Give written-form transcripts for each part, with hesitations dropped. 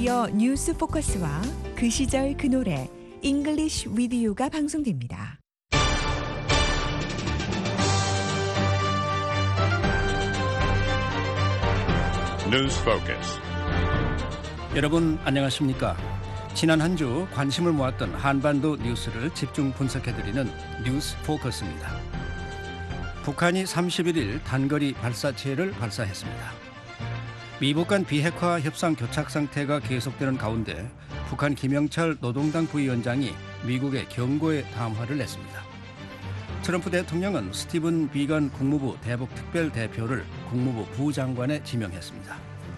미디어 뉴스 포커스와 그 시절 그 노래 잉글리쉬 위드 유가 방송됩니다. 뉴스 포커스. 여러분 안녕하십니까? 지난 한 주 관심을 모았던 한반도 뉴스를 집중 분석해드리는 뉴스 포커스입니다. 북한이 31일 단거리 발사체를 발사했습니다. 미북 간 비핵화 협상 교착 상태가 계속되는 가운데 북한 김영철 노동당 부위원장이 미국에 경고의 담화를 냈습니다. 트럼프 대통령은 스티븐 비건 국무부 대북 특별대표를 국무부 부장관에 지명했습니다.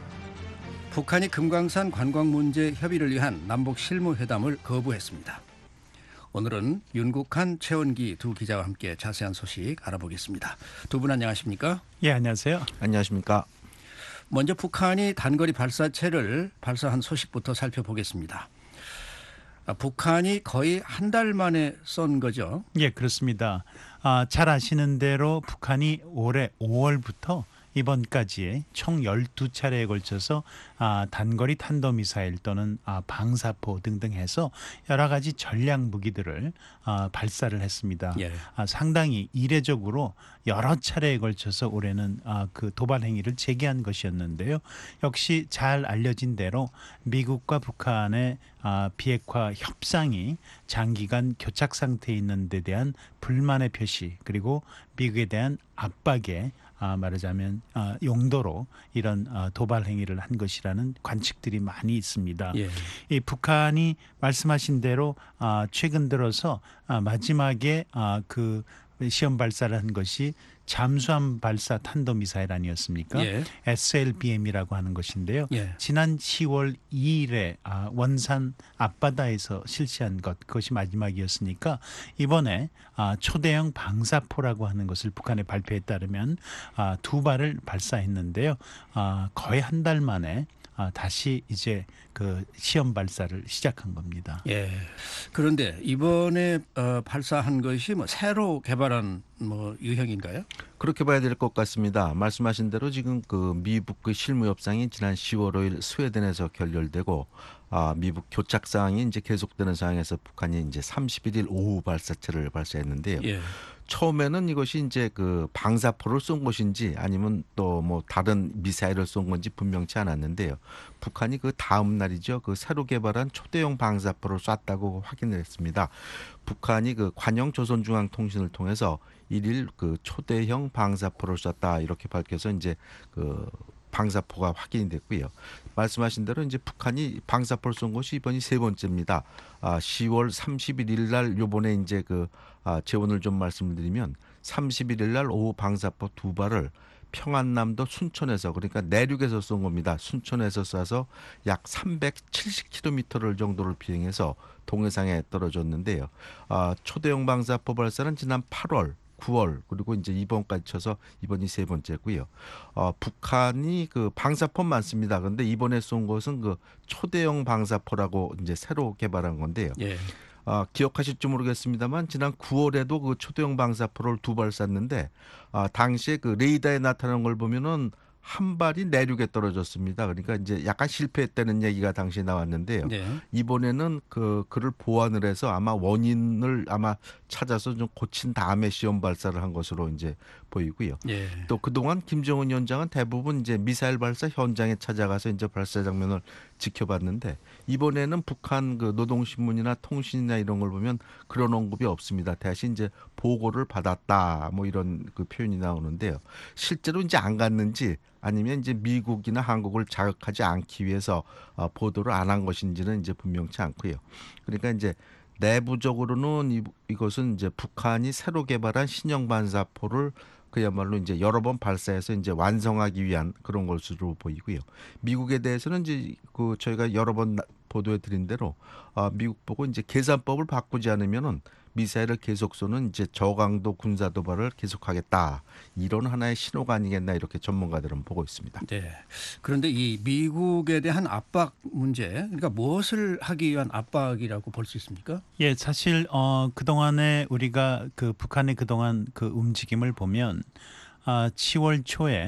북한이 금강산 관광 문제 협의를 위한 남북 실무회담을 거부했습니다. 오늘은 윤국한, 최원기 두 기자와 함께 자세한 소식 알아보겠습니다. 두 분 안녕하십니까? 예, 안녕하세요. 안녕하십니까? 먼저 북한이 단거리 발사체를 발사한 소식부터 살펴보겠습니다. 북한이 거의 한 달 만에 쏜 거죠? 예, 그렇습니다. 잘 아시는 대로 북한이 올해 5월부터 이번까지의 총 12차례에 걸쳐서 단거리 탄도미사일 또는 방사포 등등 해서 여러 가지 전략 무기들을 발사를 했습니다. 예. 상당히 이례적으로 여러 차례에 걸쳐서 올해는 그 도발 행위를 재개한 것이었는데요. 역시 잘 알려진 대로 미국과 북한의 비핵화 협상이 장기간 교착 상태에 있는 데 대한 불만의 표시, 그리고 미국에 대한 압박에 말하자면 용도로 이런 도발 행위를 한 것이라는 관측들이 많이 있습니다. 예. 이 북한이 말씀하신 대로 최근 들어서 마지막에 그 시험 발사를 한 것이 잠수함 발사 탄도미사일 아니었습니까? 예. SLBM이라고 하는 것인데요. 예. 지난 10월 2일에 원산 앞바다에서 실시한 그것이 마지막이었으니까 이번에 초대형 방사포라고 하는 것을 북한의 발표에 따르면 두 발을 발사했는데요. 거의 한 달 만에 다시 이제 그 시험 발사를 시작한 겁니다. 예. 그런데 이번에 발사한 것이 새로 개발한 유형인가요? 그렇게 봐야 될 것 같습니다. 말씀하신 대로 지금 그 미북 그 실무 협상이 지난 10월 5일 스웨덴에서 결렬되고 미북 교착 상황이 이제 계속되는 상황에서 북한이 이제 31일 오후 발사체를 발사했는데요. 예. 처음에는 이것이 이제 그 방사포를 쏜 것인지 아니면 또 뭐 다른 미사일을 쏜 건지 분명치 않았는데요. 북한이 그 다음 날이죠. 그 새로 개발한 초대형 방사포를 쐈다고 확인을 했습니다. 북한이 그 관영 조선중앙통신을 통해서 1일 그 초대형 방사포를 쐈다 이렇게 밝혀서 이제 그 방사포가 확인이 됐고요. 말씀하신 대로 이제 북한이 방사포를 쏜 것이 이번이 세 번째입니다. 10월 31일 날 요번에 이제 그 재원을 좀 말씀드리면 31일 날 오후 방사포 두 발을 평안남도 순천에서, 그러니까 내륙에서 쏜 겁니다. 순천에서 쏴서 약 370km를 정도를 비행해서 동해상에 떨어졌는데요. 초대형 방사포 발사는 지난 8월 9월 그리고 이제 이번까지 쳐서 이번이 세 번째고요. 북한이 그 방사포만 씁니다. 그런데 이번에 쏜 것은 그 초대형 방사포라고 이제 새로 개발한 건데요. 예. 기억하실지 모르겠습니다만 지난 9월에도 그 초대형 방사포를 두 발 쐈는데 당시에 그 레이더에 나타난 걸 보면은 한 발이 내륙에 떨어졌습니다. 그러니까 이제 약간 실패했다는 얘기가 당시에 나왔는데요. 네. 이번에는 그를 보완을 해서 아마 원인을 찾아서 좀 고친 다음에 시험 발사를 한 것으로 이제 보이고요. 예. 또 그동안 김정은 위원장은 대부분 이제 미사일 발사 현장에 찾아가서 이제 발사 장면을 지켜봤는데 이번에는 북한 그 노동신문이나 통신이나 이런 걸 보면 그런 언급이 없습니다. 대신 이제 보고를 받았다 뭐 이런 그 표현이 나오는데요. 실제로 이제 안 갔는지 아니면 이제 미국이나 한국을 자극하지 않기 위해서 보도를 안 한 것인지는 이제 분명치 않고요. 그러니까 이제 내부적으로는 이것은 이제 북한이 새로 개발한 신형 반사포를 그야말로 이제 여러 번 발사해서 이제 완성하기 위한 그런 것으로 보이고요. 미국에 대해서는 이제 그 저희가 여러 번 보도해 드린 대로 미국 보고 이제 계산법을 바꾸지 않으면은 미사일을 계속 쏘는 이제 저강도 군사 도발을 계속하겠다. 이런 하나의 신호가 아니겠나 이렇게 전문가들은 보고 있습니다. 네. 그런데 이 미국에 대한 압박 문제, 그러니까 무엇을 하기 위한 압박이라고 볼 수 있습니까? 예, 사실 그동안에 우리가 그 북한의 그동안 그 움직임을 보면 10월 초에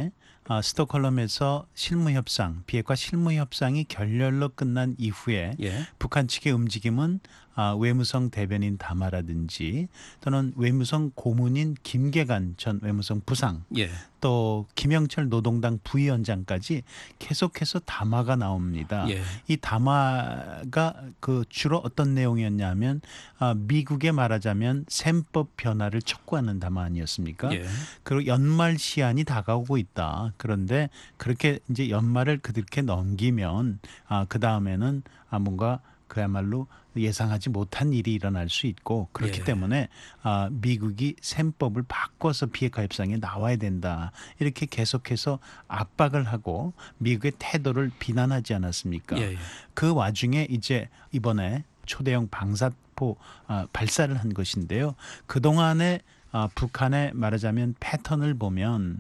스톡홀름에서 실무 협상, 비핵화 실무 협상이 결렬로 끝난 이후에 예. 북한 측의 움직임은 외무성 대변인 담화라든지 또는 외무성 고문인 김계관 전 외무성 부상 예. 또 김영철 노동당 부위원장까지 계속해서 담화가 나옵니다. 예. 이 담화가 그 주로 어떤 내용이었냐면 미국에 말하자면 셈법 변화를 촉구하는 담화 아니었습니까? 예. 그리고 연말 시한이 다가오고 있다. 그런데 그렇게 이제 연말을 그렇게 넘기면 그 다음에는 뭔가 그야말로 예상하지 못한 일이 일어날 수 있고 그렇기 예. 때문에 미국이 셈법을 바꿔서 비핵화 협상에 나와야 된다. 이렇게 계속해서 압박을 하고 미국의 태도를 비난하지 않았습니까? 예. 예. 그 와중에 이제 이번에 초대형 방사포 발사를 한 것인데요. 그동안에 북한의 말하자면 패턴을 보면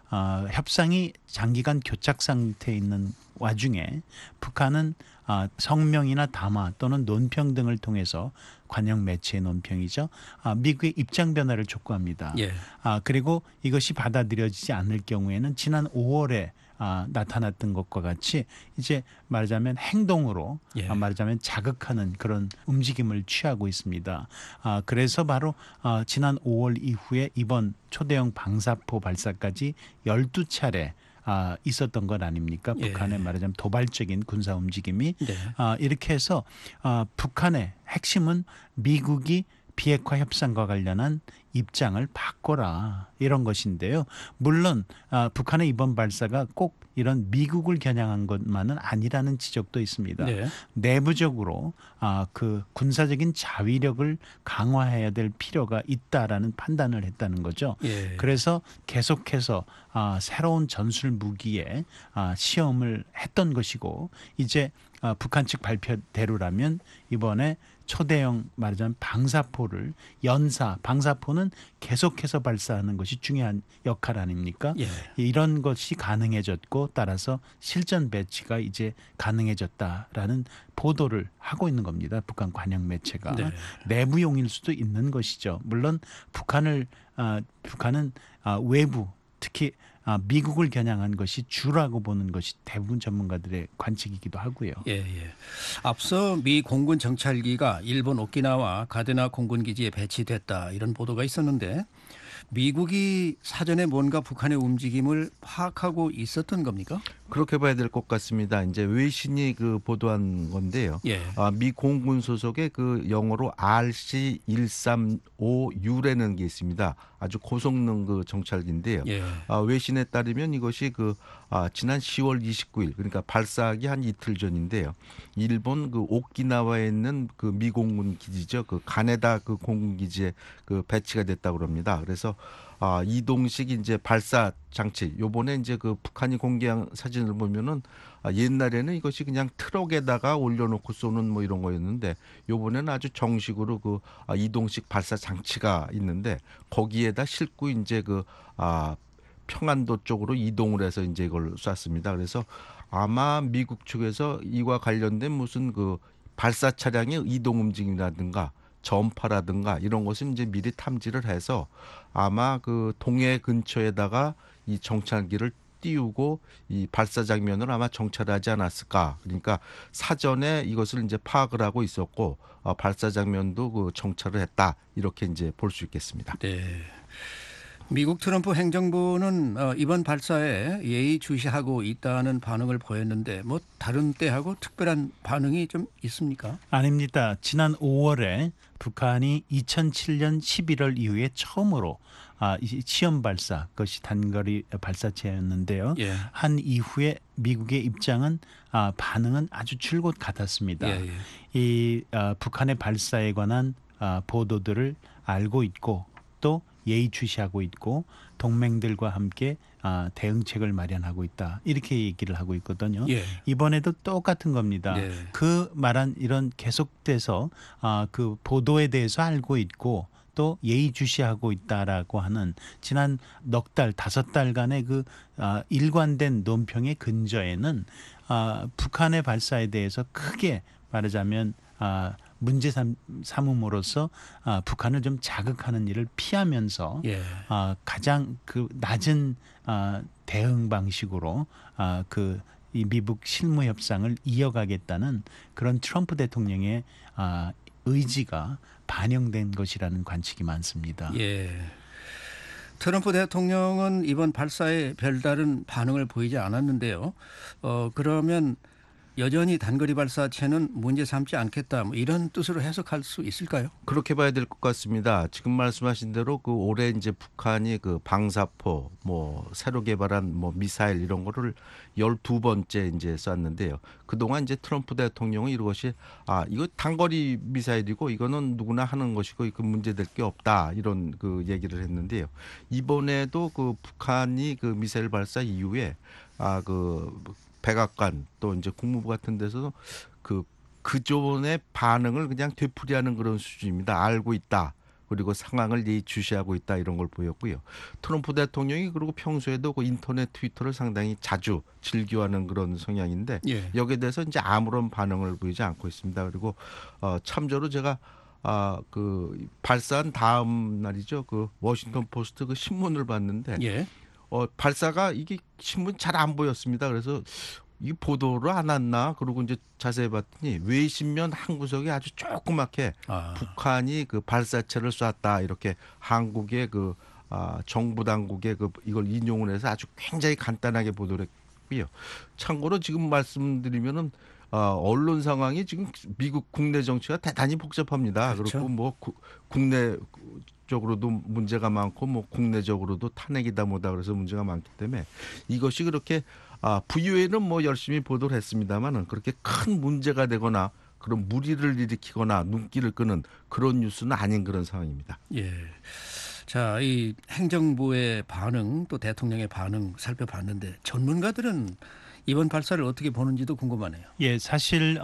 협상이 장기간 교착 상태에 있는 와중에 북한은 성명이나 담화 또는 논평 등을 통해서 관영 매체의 논평이죠. 미국의 입장 변화를 촉구합니다. 예. 그리고 이것이 받아들여지지 않을 경우에는 지난 5월에 나타났던 것과 같이 이제 말하자면 행동으로 예. 말하자면 자극하는 그런 움직임을 취하고 있습니다. 그래서 바로 지난 5월 이후에 이번 초대형 방사포 발사까지 12차례 있었던 것 아닙니까? 예. 북한의 말하자면 도발적인 군사 움직임이 네. 이렇게 해서 북한의 핵심은 미국이 비핵화 협상과 관련한 입장을 바꿔라 이런 것인데요. 물론 북한의 이번 발사가 꼭 이런 미국을 겨냥한 것만은 아니라는 지적도 있습니다. 네. 내부적으로 그 군사적인 자위력을 강화해야 될 필요가 있다라는 판단을 했다는 거죠. 예. 그래서 계속해서 새로운 전술 무기에 시험을 했던 것이고 이제 북한 측 발표대로라면 이번에 초대형 말하자면 방사포를 방사포는 계속해서 발사하는 것이 중요한 역할 아닙니까? 예. 이런 것이 가능해졌고 따라서 실전 배치가 이제 가능해졌다라는 보도를 하고 있는 겁니다. 북한 관영 매체가 네. 내부용일 수도 있는 것이죠. 물론 북한은 외부 특히 미국을 겨냥한 것이 주라고 보는 것이 대부분 전문가들의 관측이기도 하고요. 예. 앞서 미 공군 정찰기가 일본 오키나와 가데나 공군 기지에 배치됐다 이런 보도가 있었는데 미국이 사전에 뭔가 북한의 움직임을 파악하고 있었던 겁니까? 그렇게 봐야 될 것 같습니다. 이제 외신이 그 보도한 건데요. 예. 미 공군 소속의 그 영어로 RC-135U라는 게 있습니다. 아주 고성능 그 정찰기인데요. 예. 외신에 따르면 이것이 지난 10월 29일 그러니까 발사하기 한 이틀 전인데요. 일본 그 오키나와에 있는 그 미 공군 기지죠. 그 가네다 그 공군 기지에 그 배치가 됐다고 합니다. 그래서 이동식 이제 발사 장치. 요번에 이제 그 북한이 공개한 사진을 보면은 옛날에는 이것이 그냥 트럭에다가 올려놓고 쏘는 뭐 이런 거였는데 요번에는 아주 정식으로 그 이동식 발사 장치가 있는데 거기에다 싣고 이제 평안도 쪽으로 이동을 해서 이제 이걸 쐈습니다. 그래서 아마 미국 측에서 이와 관련된 무슨 그 발사 차량의 이동 움직임이라든가 전파라든가 이런 것을 이제 미리 탐지를 해서 아마 그 동해 근처에다가 이 정찰기를 띄우고 이 발사 장면을 아마 정찰하지 않았을까. 그러니까 사전에 이것을 이제 파악을 하고 있었고 발사 장면도 그 정찰을 했다. 이렇게 이제 볼 수 있겠습니다. 네. 미국 트럼프 행정부는 이번 발사에 예의주시하고 있다는 반응을 보였는데 뭐 다른 때하고 특별한 반응이 좀 있습니까? 아닙니다. 지난 5월에 북한이 2007년 11월 이후에 처음으로 이 시험 발사, 그것이 단거리 발사체였는데요. 예. 한 이후에 미국의 입장은 반응은 아주 줄곧 같았습니다. 예. 이 북한의 발사에 관한 보도들을 알고 있고 또 예의주시하고 있고 동맹들과 함께 대응책을 마련하고 있다. 이렇게 얘기를 하고 있거든요. 예. 이번에도 똑같은 겁니다. 네. 그 말한 이런 계속돼서 그 보도에 대해서 알고 있고 또 예의주시하고 있다라고 하는 지난 넉 달, 5달간의 그 일관된 논평의 근저에는 북한의 발사에 대해서 크게 말하자면 문제 삼음으로써 북한을 좀 자극하는 일을 피하면서 예. 가장 그 낮은 대응 방식으로 이 미북 실무 협상을 이어가겠다는 그런 트럼프 대통령의 의지가 반영된 것이라는 관측이 많습니다. 예. 트럼프 대통령은 이번 발사에 별다른 반응을 보이지 않았는데요. 그러면 여전히 단거리 발사체는 문제 삼지 않겠다, 뭐 이런 뜻으로 해석할 수 있을까요? 그렇게 봐야 될 것 같습니다. 지금 말씀하신 대로 그 올해 이제 북한이 그 방사포, 뭐 새로 개발한 뭐 미사일 이런 거를 12번째 이제 쐈는데요. 그동안 이제 트럼프 대통령은 이것이 이거 단거리 미사일이고 이거는 누구나 하는 것이고 그 문제될 게 없다, 이런 그 얘기를 했는데요. 이번에도 그 북한이 그 미사일 발사 이후에 그 백악관 또 이제 국무부 같은 데서도 그존의 반응을 그냥 되풀이하는 그런 수준입니다. 알고 있다. 그리고 상황을 예의주시하고 있다, 이런 걸 보였고요. 트럼프 대통령이 그리고 평소에도 그 인터넷 트위터를 상당히 자주 즐겨하는 그런 성향인데 예. 여기에 대해서 이제 아무런 반응을 보이지 않고 있습니다. 그리고 참조로 제가 그 발사한 다음 날이죠. 그 워싱턴 포스트 그 신문을 봤는데 예. 발사가 이게 신문 잘 안 보였습니다. 그래서 이 보도를 안 왔나? 그러고 이제 자세히 봤더니 외신면 한 구석에 아주 조그맣게 북한이 그 발사체를 쐈다, 이렇게 한국의 그 정부 당국의 이걸 인용을 해서 아주 굉장히 간단하게 보도를 했고요. 참고로 지금 말씀드리면은 언론 상황이 지금 미국 국내 정치가 대단히 복잡합니다. 그렇죠. 그리고 뭐 국내 적으로도 문제가 많고 뭐 국내적으로도 탄핵이다 뭐다 그래서 문제가 많기 때문에 이것이 그렇게 부유에는 뭐 열심히 보도를 했습니다만은 그렇게 큰 문제가 되거나 그런 물의를 일으키거나 눈길을 끄는 그런 뉴스는 아닌 그런 상황입니다. 예. 자, 이 행정부의 반응 또 대통령의 반응 살펴봤는데 전문가들은 이번 발사를 어떻게 보는지도 궁금하네요. 예, 사실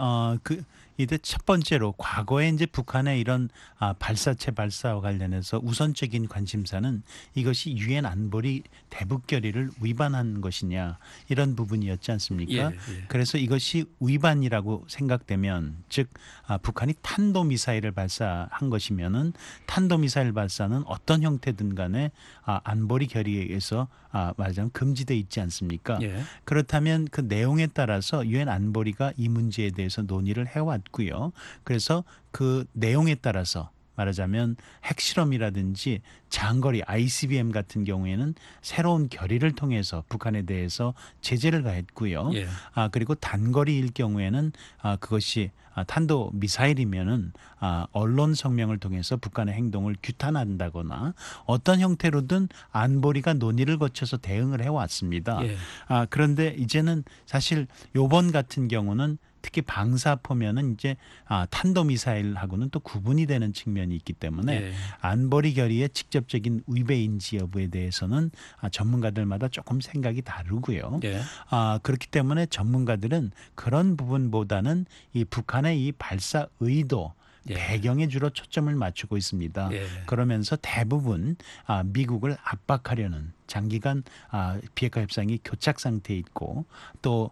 이때 첫 번째로 과거에 이제 북한의 이런 발사체 발사와 관련해서 우선적인 관심사는 이것이 유엔 안보리 대북 결의를 위반한 것이냐, 이런 부분이었지 않습니까? 예, 예. 그래서 이것이 위반이라고 생각되면, 즉 북한이 탄도 미사일을 발사한 것이면은 탄도 미사일 발사는 어떤 형태든 간에 안보리 결의에 의해서 말하자면 금지돼 있지 않습니까? 예. 그렇다면 그 내용에 따라서 유엔 안보리가 이 문제에 대해서 논의를 해왔고요. 그래서 그 내용에 따라서 말하자면 핵실험이라든지 장거리 ICBM 같은 경우에는 새로운 결의를 통해서 북한에 대해서 제재를 가했고요. 예. 그리고 단거리일 경우에는 그것이 탄도 미사일이면은 언론 성명을 통해서 북한의 행동을 규탄한다거나 어떤 형태로든 안보리가 논의를 거쳐서 대응을 해왔습니다. 예. 그런데 이제는 사실 요번 같은 경우는 특히 방사포면은 이제 탄도미사일하고는 또 구분이 되는 측면이 있기 때문에 예. 안보리 결의의 직접적인 위배인지 여부에 대해서는 전문가들마다 조금 생각이 다르고요. 예. 그렇기 때문에 전문가들은 그런 부분보다는 이 북한의 이 발사 의도, 예. 배경에 주로 초점을 맞추고 있습니다. 예. 그러면서 대부분 미국을 압박하려는 장기간 비핵화 협상이 교착 상태에 있고 또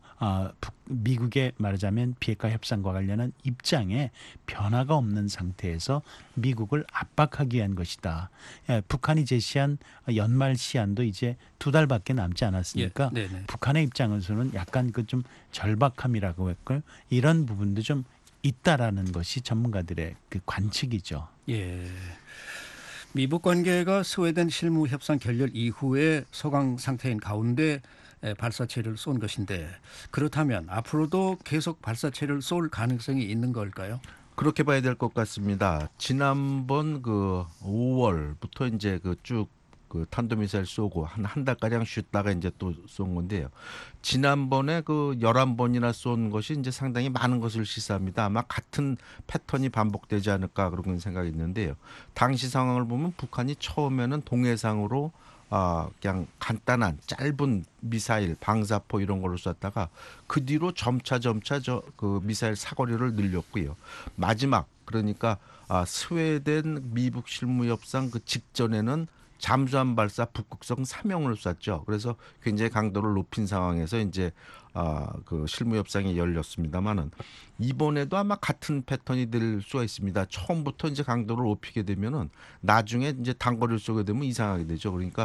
미국의 말하자면 비핵화 협상과 관련한 입장에 변화가 없는 상태에서 미국을 압박하기 위한 것이다. 북한이 제시한 연말 시한도 이제 2달밖에 남지 않았으니까 예. 네네. 북한의 입장에서는 약간 그 좀 절박함이라고 했고요. 이런 부분도 좀 있다라는 것이 전문가들의 그 관측이죠. 예. 미북 관계가 스웨덴 실무 협상 결렬 이후에 소강 상태인 가운데 발사체를 쏜 것인데 그렇다면 앞으로도 계속 발사체를 쏠 가능성이 있는 걸까요? 그렇게 봐야 될 것 같습니다. 지난번 그 5월부터 이제 쭉 탄도미사일 쏘고 한 달가량 쉬었다가 이제 또 쏜 건데요. 지난번에 11번이나 쏜 것이 이제 상당히 많은 것을 시사합니다. 아마 같은 패턴이 반복되지 않을까 그런 생각이 있는데요. 당시 상황을 보면 북한이 처음에는 동해상으로 그냥 간단한 짧은 미사일, 방사포 이런 걸로 쐈다가 그 뒤로 점차 그 미사일 사거리를 늘렸고요. 마지막 그러니까 스웨덴 미북 실무 협상 그 직전에는 잠수함 발사 북극성 3형을 쐈죠. 그래서 굉장히 강도를 높인 상황에서 이제 그 실무 협상이 열렸습니다만은 이번에도 아마 같은 패턴이 될 수가 있습니다. 처음부터 이제 강도를 높이게 되면은 나중에 이제 단거리를 쏘게 되면 이상하게 되죠. 그러니까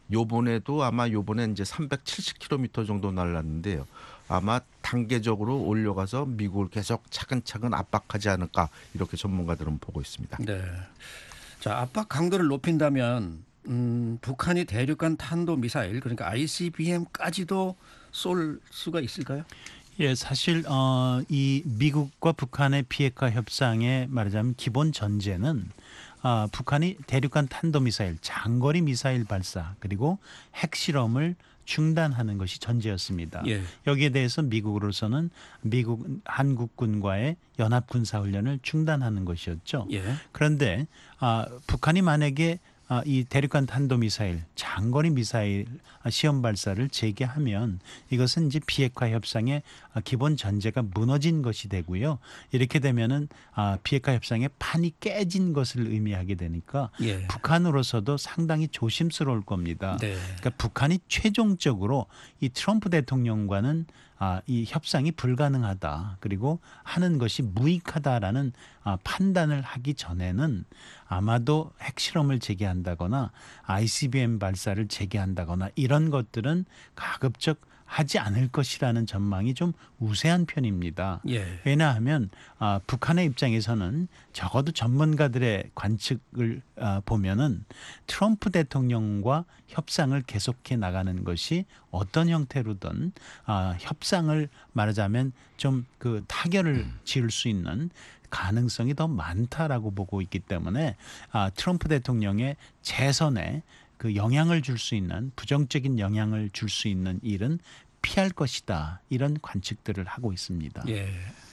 요번에도 아마 요번에 이제 370km 정도 날랐는데요. 아마 단계적으로 올려가서 미국을 계속 차근차근 압박하지 않을까 이렇게 전문가들은 보고 있습니다. 네. 자, 압박 강도를 높인다면 북한이 대륙간 탄도 미사일 그러니까 ICBM까지도 쏠 수가 있을까요? 예, 사실 이 미국과 북한의 비핵화 협상의 말하자면 기본 전제는 북한이 대륙간 탄도미사일, 장거리 미사일 발사 그리고 핵실험을 중단하는 것이 전제였습니다. 예. 여기에 대해서 미국으로서는 미국 한국군과의 연합군사훈련을 중단하는 것이었죠. 예. 그런데 북한이 만약에 이 대륙간 탄도미사일, 장거리 미사일 시험 발사를 재개하면 이것은 이제 비핵화 협상의 기본 전제가 무너진 것이 되고요. 이렇게 되면은 비핵화 협상의 판이 깨진 것을 의미하게 되니까 예. 북한으로서도 상당히 조심스러울 겁니다. 네. 그러니까 북한이 최종적으로 이 트럼프 대통령과는 이 협상이 불가능하다. 그리고 하는 것이 무익하다라는 판단을 하기 전에는 아마도 핵실험을 재개한다거나 ICBM 발사를 재개한다거나 이런 것들은 가급적 하지 않을 것이라는 전망이 좀 우세한 편입니다. 예. 왜냐하면 북한의 입장에서는 적어도 전문가들의 관측을 보면은 트럼프 대통령과 협상을 계속해 나가는 것이 어떤 형태로든 협상을 말하자면 좀 그 타결을 지을 수 있는 가능성이 더 많다라고 보고 있기 때문에 트럼프 대통령의 재선에 그 영향을 줄 수 있는 부정적인 영향을 줄 수 있는 일은 피할 것이다. 이런 관측들을 하고 있습니다. 예.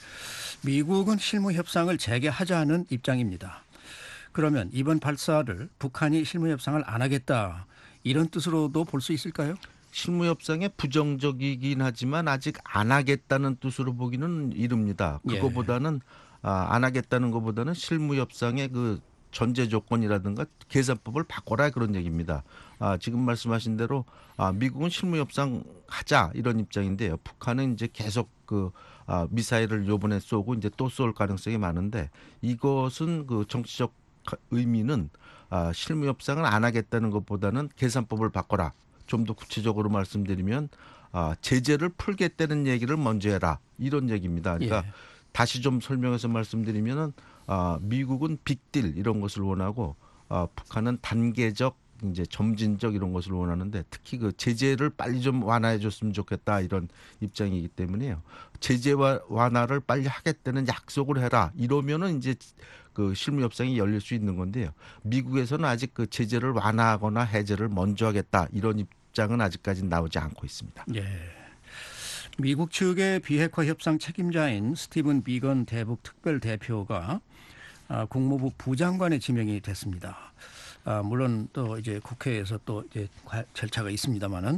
미국은 실무 협상을 재개하자는 입장입니다. 그러면 이번 발사를 북한이 실무 협상을 안 하겠다. 이런 뜻으로도 볼 수 있을까요? 실무 협상에 부정적이긴 하지만 아직 안 하겠다는 뜻으로 보기는 이릅니다. 그거보다는 안 하겠다는 것보다는 실무 협상의 그 전제 조건이라든가 계산법을 바꿔라 그런 얘기입니다. 지금 말씀하신 대로 미국은 실무 협상 하자 이런 입장인데요. 북한은 이제 계속 그 미사일을 요번에 쏘고 이제 또 쏠 가능성이 많은데 이것은 그 정치적 의미는 실무 협상을 안 하겠다는 것보다는 계산법을 바꿔라. 좀 더 구체적으로 말씀드리면 제재를 풀겠다는 얘기를 먼저 해라 이런 얘기입니다. 그러니까 예. 다시 좀 설명해서 말씀드리면은 미국은 빅딜 이런 것을 원하고 북한은 단계적 이제 점진적 이런 것을 원하는데 특히 그 제재를 빨리 좀 완화해 줬으면 좋겠다 이런 입장이기 때문에요. 제재 완화를 빨리 하겠다는 약속을 해라 이러면은 이제 그 실무 협상이 열릴 수 있는 건데요. 미국에서는 아직 그 제재를 완화하거나 해제를 먼저 하겠다 이런 입장은 아직까지는 나오지 않고 있습니다. 예. 미국 측의 비핵화 협상 책임자인 스티븐 비건 대북 특별 대표가 국무부 부장관에 지명이 됐습니다. 물론 또 이제 국회에서 또 이제 절차가 있습니다만은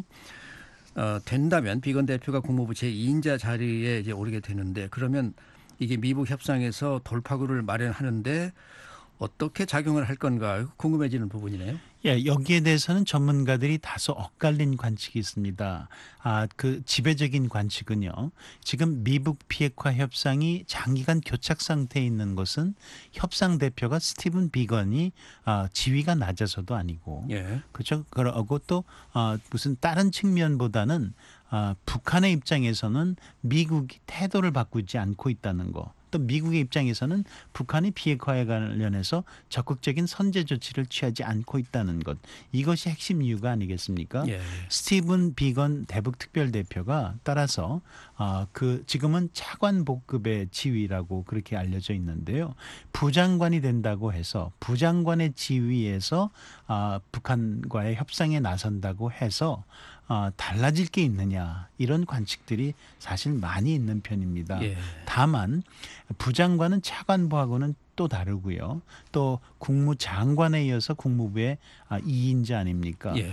된다면 비건 대표가 국무부 제2인자 자리에 이제 오르게 되는데 그러면 이게 미북 협상에서 돌파구를 마련하는데 어떻게 작용을 할 건가 궁금해지는 부분이네요. 예, 여기에 대해서는 전문가들이 다소 엇갈린 관측이 있습니다. 그 지배적인 관측은요. 지금 미북 비핵화 협상이 장기간 교착 상태에 있는 것은 협상 대표가 스티븐 비건이 지위가 낮아서도 아니고, 예. 그렇죠. 그러고 또 무슨 다른 측면보다는 북한의 입장에서는 미국이 태도를 바꾸지 않고 있다는 거. 또 미국의 입장에서는 북한이 비핵화에 관련해서 적극적인 선제 조치를 취하지 않고 있다는 것. 이것이 핵심 이유가 아니겠습니까? 예. 스티븐 비건 대북 특별 대표가 따라서 그 지금은 차관 복급의 지위라고 그렇게 알려져 있는데요. 부장관이 된다고 해서 부장관의 지위에서 북한과의 협상에 나선다고 해서 달라질 게 있느냐 이런 관측들이 사실 많이 있는 편입니다. 예. 다만 부장관은 차관부하고는 또 다르고요. 또 국무장관에 이어서 국무부의 2인자 아닙니까? 예.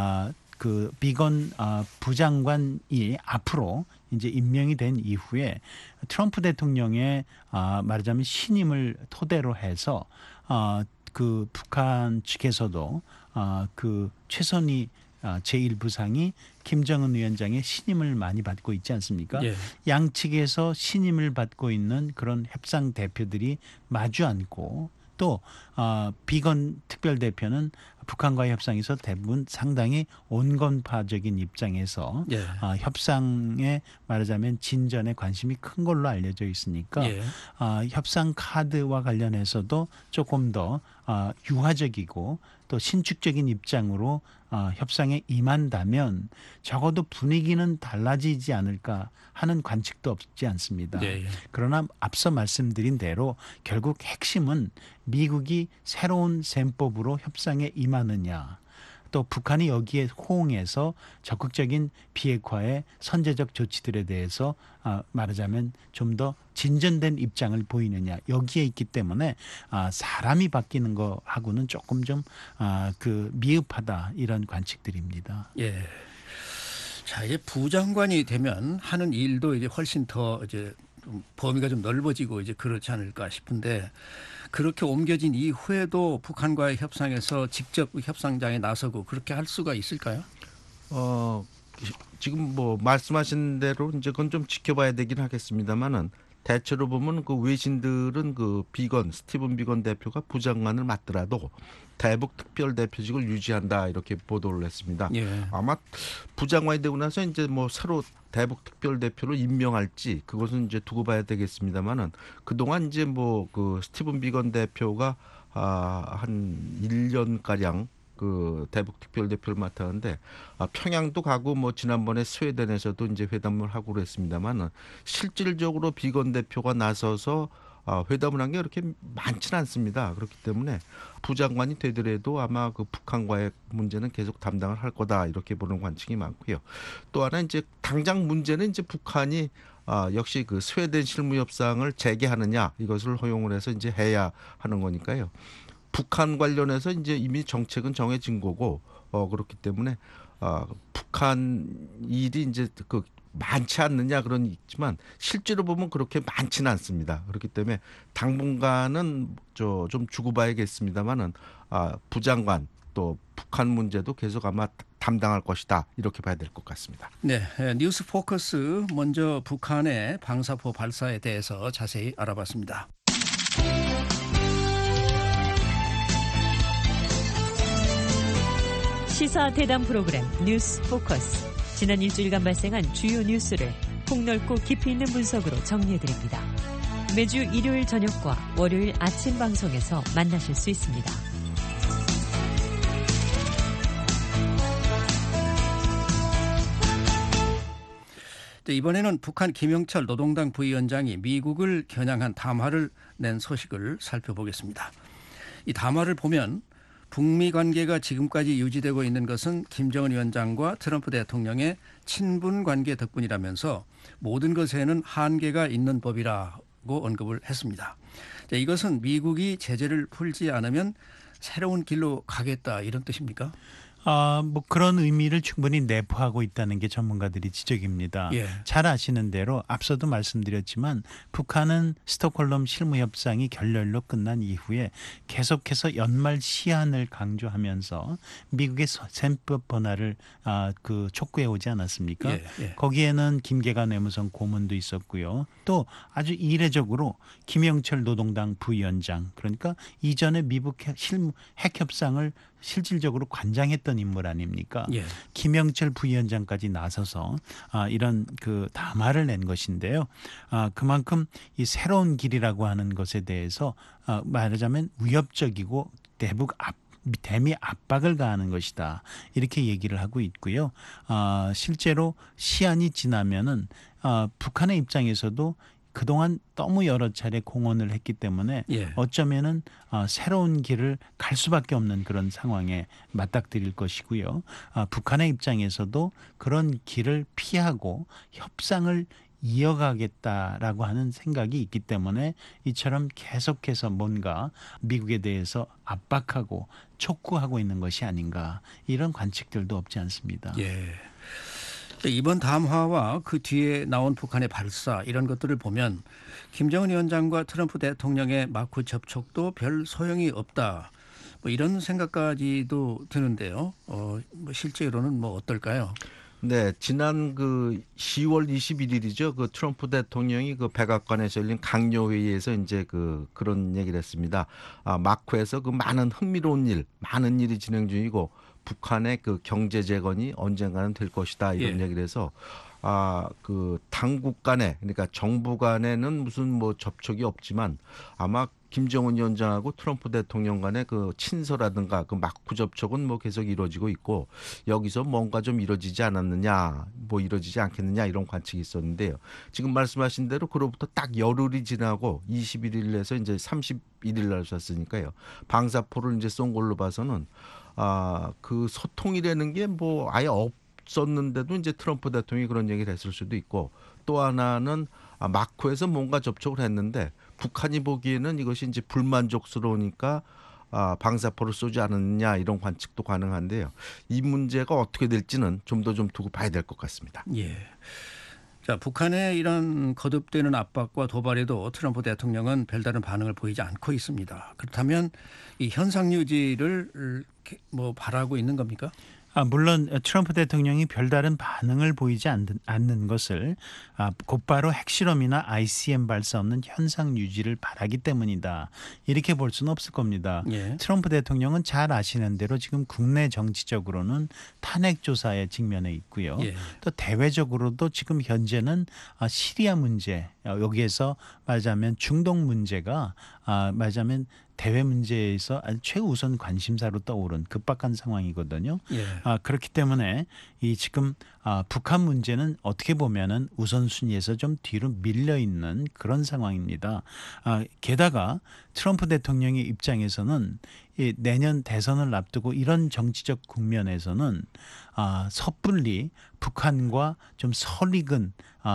그 비건 부장관이 앞으로 이제 임명이 된 이후에 트럼프 대통령의 말하자면 신임을 토대로 해서 그 북한 측에서도 그 최선희 제1부상이 김정은 위원장의 신임을 많이 받고 있지 않습니까? 예. 양측에서 신임을 받고 있는 그런 협상 대표들이 마주 앉고 또 비건 특별대표는 북한과의 협상에서 대부분 상당히 온건파적인 입장에서 예. 협상에 말하자면 진전에 관심이 큰 걸로 알려져 있으니까 예. 협상 카드와 관련해서도 조금 더 유화적이고 또 신축적인 입장으로 협상에 임한다면 적어도 분위기는 달라지지 않을까 하는 관측도 없지 않습니다. 예. 그러나 앞서 말씀드린 대로 결국 핵심은 미국이 새로운 셈법으로 협상에 임하느냐, 또 북한이 여기에 호응해서 적극적인 비핵화의 선제적 조치들에 대해서 말하자면 좀 더 진전된 입장을 보이느냐, 여기에 있기 때문에 사람이 바뀌는 거하고는 조금 좀 미흡하다, 이런 관측들입니다. 예. 자, 이제 부장관이 되면 하는 일도 이제 훨씬 더 이제 좀 범위가 좀 넓어지고 이제 그렇지 않을까 싶은데, 그렇게 옮겨진 이후에도 북한과의 협상에서 직접 협상장에 나서고 그렇게 할 수가 있을까요? 지금 뭐 말씀하신 대로 이제 그건 좀 지켜봐야 되긴 하겠습니다만은, 대체로 보면 그 외신들은 그 스티븐 비건 대표가 부장관을 맡더라도 대북 특별 대표직을 유지한다, 이렇게 보도를 했습니다. 예. 아마 부장관이 되고 나서 이제 뭐 새로 대북 특별 대표로 임명할지 그것은 이제 두고 봐야 되겠습니다만은, 그동안 이제 뭐 그 스티븐 비건 대표가 한 1년 가량 그 대북 특별 대표를 맡았는데, 평양도 가고 뭐 지난번에 스웨덴에서도 이제 회담을 하고 그랬습니다만은, 실질적으로 비건 대표가 나서서 회담을 한 게 그렇게 많지는 않습니다. 그렇기 때문에 부장관이 되더라도 아마 그 북한과의 문제는 계속 담당을 할 거다, 이렇게 보는 관측이 많고요. 또 하나 이제 당장 문제는 이제 북한이 역시 그 스웨덴 실무 협상을 재개하느냐, 이것을 허용을 해서 이제 해야 하는 거니까요. 북한 관련해서 이제 이미 정책은 정해진 거고, 그렇기 때문에 북한 일이 이제 그 많지 않느냐 그런 있지만 실제로 보면 그렇게 많지는 않습니다. 그렇기 때문에 당분간은 좀 주고 봐야겠습니다만은, 부장관 또 북한 문제도 계속 아마 담당할 것이다, 이렇게 봐야 될 것 같습니다. 네, 뉴스 포커스 먼저 북한의 방사포 발사에 대해서 자세히 알아봤습니다. 시사 대담 프로그램 뉴스 포커스. 지난 일주일간 발생한 주요 뉴스를 폭넓고 깊이 있는 분석으로 정리해드립니다. 매주 일요일 저녁과 월요일 아침 방송에서 만나실 수 있습니다. 이번에는 북한 김영철 노동당 부위원장이 미국을 겨냥한 담화를 낸 소식을 살펴보겠습니다. 이 담화를 보면 북미 관계가 지금까지 유지되고 있는 것은 김정은 위원장과 트럼프 대통령의 친분 관계 덕분이라면서 모든 것에는 한계가 있는 법이라고 언급을 했습니다. 이것은 미국이 제재를 풀지 않으면 새로운 길로 가겠다, 이런 뜻입니까? 뭐 그런 의미를 충분히 내포하고 있다는 게 전문가들이 지적입니다. 예. 잘 아시는 대로 앞서도 말씀드렸지만 북한은 스톡홀름 실무협상이 결렬로 끝난 이후에 계속해서 연말 시한을 강조하면서 미국의 셈법 변화를 촉구해 오지 않았습니까? 예, 예. 거기에는 김계관 외무성 고문도 있었고요. 또 아주 이례적으로 김영철 노동당 부위원장, 그러니까 이전에 미국 핵협상을 실질적으로 관장했던 인물 아닙니까? 예. 김영철 부위원장까지 나서서 이런 그 담화를 낸 것인데요. 그만큼 이 새로운 길이라고 하는 것에 대해서 말하자면 위협적이고 대미 압박을 가하는 것이다, 이렇게 얘기를 하고 있고요. 실제로 시한이 지나면은 북한의 입장에서도 그동안 너무 여러 차례 공언을 했기 때문에 예. 어쩌면은 새로운 길을 갈 수밖에 없는 그런 상황에 맞닥뜨릴 것이고요. 북한의 입장에서도 그런 길을 피하고 협상을 이어가겠다라고 하는 생각이 있기 때문에 이처럼 계속해서 뭔가 미국에 대해서 압박하고 촉구하고 있는 것이 아닌가, 이런 관측들도 없지 않습니다. 예. 이번 담화와 그 뒤에 나온 북한의 발사, 이런 것들을 보면 김정은 위원장과 트럼프 대통령의 마크 접촉도 별 소용이 없다, 뭐 이런 생각까지도 드는데요. 뭐 실제로는 뭐 어떨까요? 네, 지난 그 10월 21일이죠. 그 트럼프 대통령이 그 백악관에서 열린 강요 회의에서 이제 그런 얘기를 했습니다. 마크에서 그 많은 흥미로운 일, 많은 일이 진행 중이고 북한의 그 경제 재건이 언젠가는 될 것이다 이런 예. 얘기를 해서 그 당국 간에 그러니까 정부 간에는 무슨 뭐 접촉이 없지만 아마 김정은 위원장하고 트럼프 대통령 간의 그 친서라든가 그 마크 접촉은 뭐 계속 이루어지고 있고 여기서 뭔가 좀 이루어지지 않았느냐 뭐 이루어지지 않겠느냐 이런 관측이 있었는데요. 지금 말씀하신 대로 그로부터 딱 열흘이 지나고 21일에서 이제 31일 날 쐈으니까요. 방사포를 이제 쏜 걸로 봐서는 그 소통이라는 게 뭐 아예 없었는데도 이제 트럼프 대통령이 그런 얘기를 했을 수도 있고 또 하나는 마크에서 뭔가 접촉을 했는데 북한이 보기에는 이것이 이제 불만족스러우니까 방사포를 쏘지 않았느냐 이런 관측도 가능한데요. 이 문제가 어떻게 될지는 좀 더 좀 두고 봐야 될 것 같습니다. 예. 자, 북한의 이런 거듭되는 압박과 도발에도 트럼프 대통령은 별다른 반응을 보이지 않고 있습니다. 그렇다면 이 현상 유지를 뭐 바라고 있는 겁니까? 물론 트럼프 대통령이 별다른 반응을 보이지 않는 것을 곧바로 핵실험이나 ICBM 발사 없는 현상 유지를 바라기 때문이다. 이렇게 볼 수는 없을 겁니다. 예. 트럼프 대통령은 잘 아시는 대로 지금 국내 정치적으로는 탄핵 조사에 직면해 있고요. 예. 또 대외적으로도 지금 현재는 시리아 문제 여기에서 말하자면 중동 문제가 말하자면 대외 문제에서 아주 최우선 관심사로 떠오른 급박한 상황이거든요. 예. 그렇기 때문에 이 지금 북한 문제는 어떻게 보면은 우선순위에서 좀 뒤로 밀려 있는 그런 상황입니다. 게다가 트럼프 대통령의 입장에서는 이 내년 대선을 앞두고 이런 정치적 국면에서는 섣불리 북한과 좀 설익은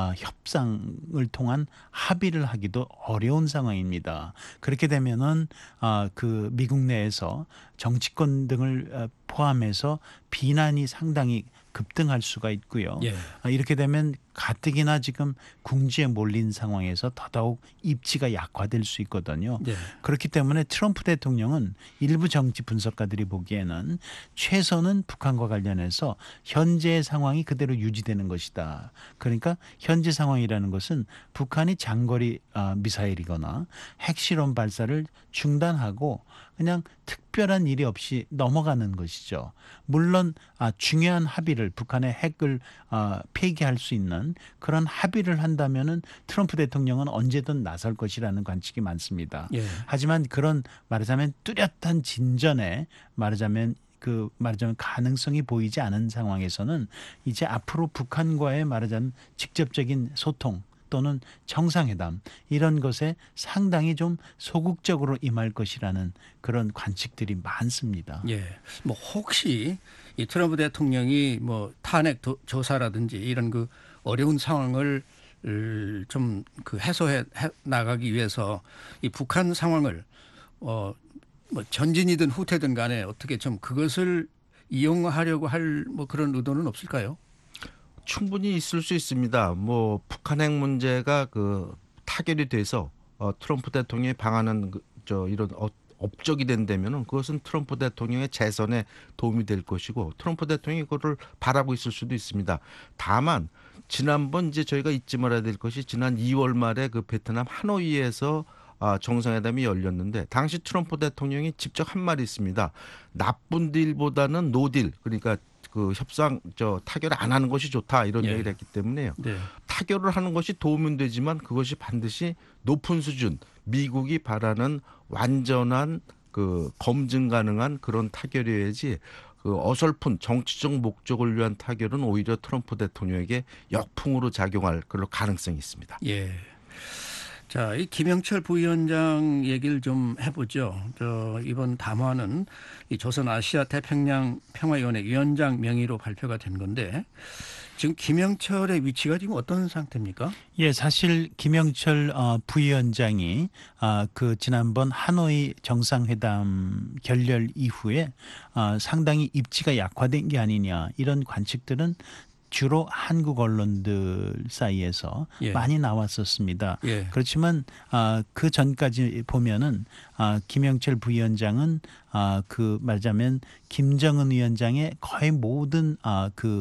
협상을 통한 합의를 하기도 어려운 상황입니다. 그렇게 되면은 그 미국 내에서 정치권 등을 포함해서 비난이 상당히 급등할 수가 있고요. 예. 이렇게 되면 가뜩이나 지금 궁지에 몰린 상황에서 더더욱 입지가 약화될 수 있거든요. 예. 그렇기 때문에 트럼프 대통령은 일부 정치 분석가들이 보기에는 최선은 북한과 관련해서 현재의 상황이 그대로 유지되는 것이다. 그러니까 현재 상황이라는 것은 북한이 장거리 미사일이거나 핵실험 발사를 중단하고 그냥 특별한 일이 없이 넘어가는 것이죠. 물론 중요한 합의를 북한의 핵을 폐기할 수 있는 그런 합의를 한다면은 트럼프 대통령은 언제든 나설 것이라는 관측이 많습니다. 예. 하지만 그런 말하자면 뚜렷한 진전에 말하자면 가능성이 보이지 않은 상황에서는 이제 앞으로 북한과의 말하자면 직접적인 소통 또는 정상회담 이런 것에 상당히 좀 소극적으로 임할 것이라는 그런 관측들이 많습니다. 예. 뭐 혹시 이 트럼프 대통령이 뭐 탄핵 조사라든지 이런 그 어려운 상황을 좀 그 해소해 나가기 위해서 이 북한 상황을 뭐 전진이든 후퇴든 간에 어떻게 좀 그것을 이용하려고 할 뭐 그런 의도는 없을까요? 충분히 있을 수 있습니다. 뭐 북한 핵 문제가 그 타결이 돼서 트럼프 대통령이 방하는 이런 업적이 된다면은 그것은 트럼프 대통령의 재선에 도움이 될 것이고 트럼프 대통령이 그거를 바라고 있을 수도 있습니다. 다만 지난번 이제 저희가 잊지 말아야 될 것이 지난 2월 말에 그 베트남 하노이에서 정상회담이 열렸는데 당시 트럼프 대통령이 직접 한 말이 있습니다. 나쁜 딜보다는 노딜 그러니까 그 협상 타결 안 하는 것이 좋다 이런 얘기를 했기 때문에요. 네. 타결을 하는 것이 도움은 되지만 그것이 반드시 높은 수준 미국이 바라는 완전한 그 검증 가능한 그런 타결이어야지 그 어설픈 정치적 목적을 위한 타결은 오히려 트럼프 대통령에게 역풍으로 작용할 그런 가능성이 있습니다. 예. 자, 이 김영철 부위원장 얘기를 좀 해보죠. 이번 담화는 이 조선 아시아 태평양 평화위원회 위원장 명의로 발표가 된 건데 지금 김영철의 위치가 지금 어떤 상태입니까? 예, 사실 김영철 부위원장이 그 지난번 하노이 정상회담 결렬 이후에 상당히 입지가 약화된 게 아니냐 이런 관측들은 주로 한국 언론들 사이에서 많이 나왔었습니다. 예. 그렇지만 그 전까지 보면은 김영철 부위원장은 그 말하자면 김정은 위원장의 거의 모든 그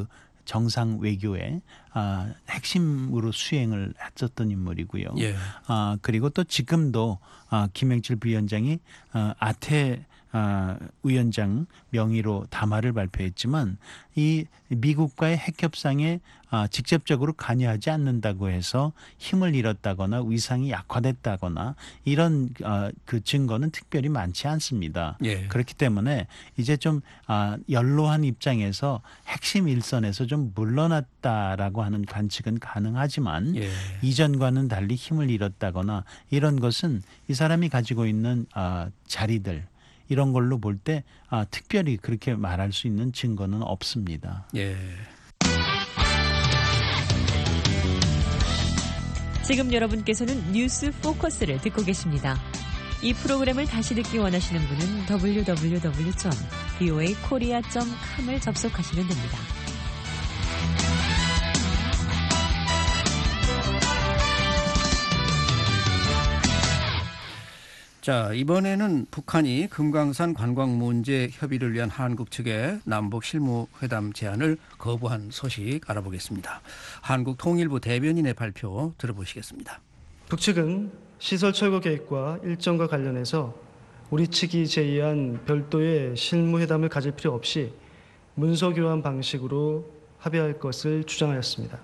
정상 외교의 핵심으로 수행을 했었던 인물이고요. 예. 그리고 또 지금도 김영철 부위원장이 아태 위원장 명의로 담화를 발표했지만 이 미국과의 핵 협상에 직접적으로 관여하지 않는다고 해서 힘을 잃었다거나 위상이 약화됐다거나 이런 그 증거는 특별히 많지 않습니다. 예. 그렇기 때문에 이제 좀 연로한 입장에서 핵심 일선에서 좀 물러났다라고 하는 관측은 가능하지만 예. 이전과는 달리 힘을 잃었다거나 이런 것은 이 사람이 가지고 있는 자리들 이런 걸로 볼 때 특별히 그렇게 말할 수 있는 증거는 없습니다. 예. 지금 여러분께서는 뉴스 포커스를 듣고 계십니다. 이 프로그램을 다시 듣기 원하시는 분은 www.voakorea.com을 접속하시면 됩니다. 자, 이번에는 북한이 금강산 관광 문제 협의를 위한 한국 측의 남북 실무회담 제안을 거부한 소식 알아보겠습니다. 한국통일부 대변인의 발표 들어보시겠습니다. 북측은 시설 철거 계획과 일정과 관련해서 우리 측이 제의한 별도의 실무회담을 가질 필요 없이 문서 교환 방식으로 합의할 것을 주장하였습니다.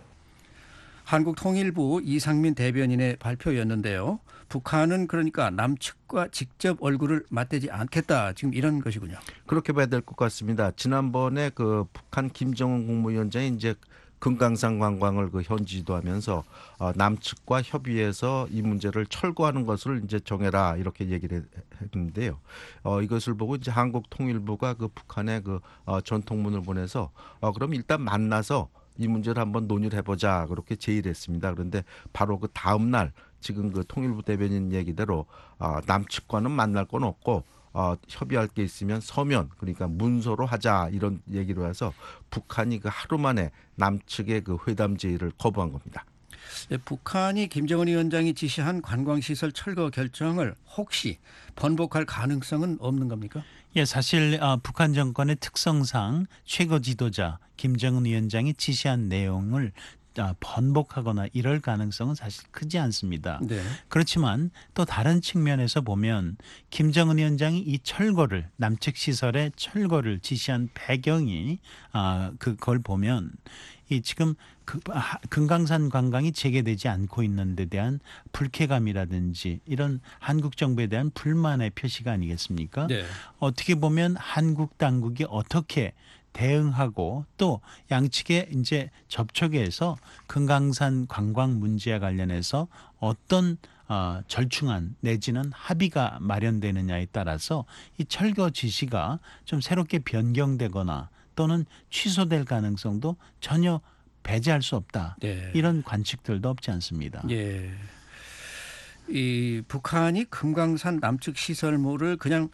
한국통일부 이상민 대변인의 발표였는데요. 북한은 그러니까 남측과 직접 얼굴을 맞대지 않겠다. 지금 이런 것이군요. 그렇게 봐야 될 것 같습니다. 지난번에 그 북한 김정은 국무위원장이 이제 금강산 관광을 그 현지도하면서 남측과 협의해서 이 문제를 철거하는 것을 이제 정해라 이렇게 얘기를 했는데요. 이것을 보고 이제 한국통일부가 그 북한에 그 전통문을 보내서 그럼 일단 만나서 이 문제를 한번 논의를 해보자 그렇게 제의를 했습니다. 그런데 바로 그 다음 날 지금 그 통일부 대변인 얘기대로 남측과는 만날 건 없고 협의할 게 있으면 서면 그러니까 문서로 하자 이런 얘기로 해서 북한이 그 하루 만에 남측의 그 회담 제의를 거부한 겁니다. 북한이 김정은 위원장이 지시한 관광시설 철거 결정을 혹시 번복할 가능성은 없는 겁니까? 예, 사실 북한 정권의 특성상 최고 지도자 김정은 위원장이 지시한 내용을 번복하거나 이럴 가능성은 사실 크지 않습니다. 네. 그렇지만 또 다른 측면에서 보면 김정은 위원장이 이 철거를 남측 시설의 철거를 지시한 배경이 그걸 보면 이 지금 금강산 관광이 재개되지 않고 있는 데 대한 불쾌감이라든지 이런 한국 정부에 대한 불만의 표시가 아니겠습니까? 네. 어떻게 보면 한국 당국이 어떻게 대응하고 또 양측의 이제 접촉에서 금강산 관광 문제와 관련해서 어떤 절충안 내지는 합의가 마련되느냐에 따라서 이 철거 지시가 좀 새롭게 변경되거나 또는 취소될 가능성도 전혀 배제할 수 없다. 네. 이런 관측들도 없지 않습니다. 예. 이 북한이 금강산 남측 시설물을 그냥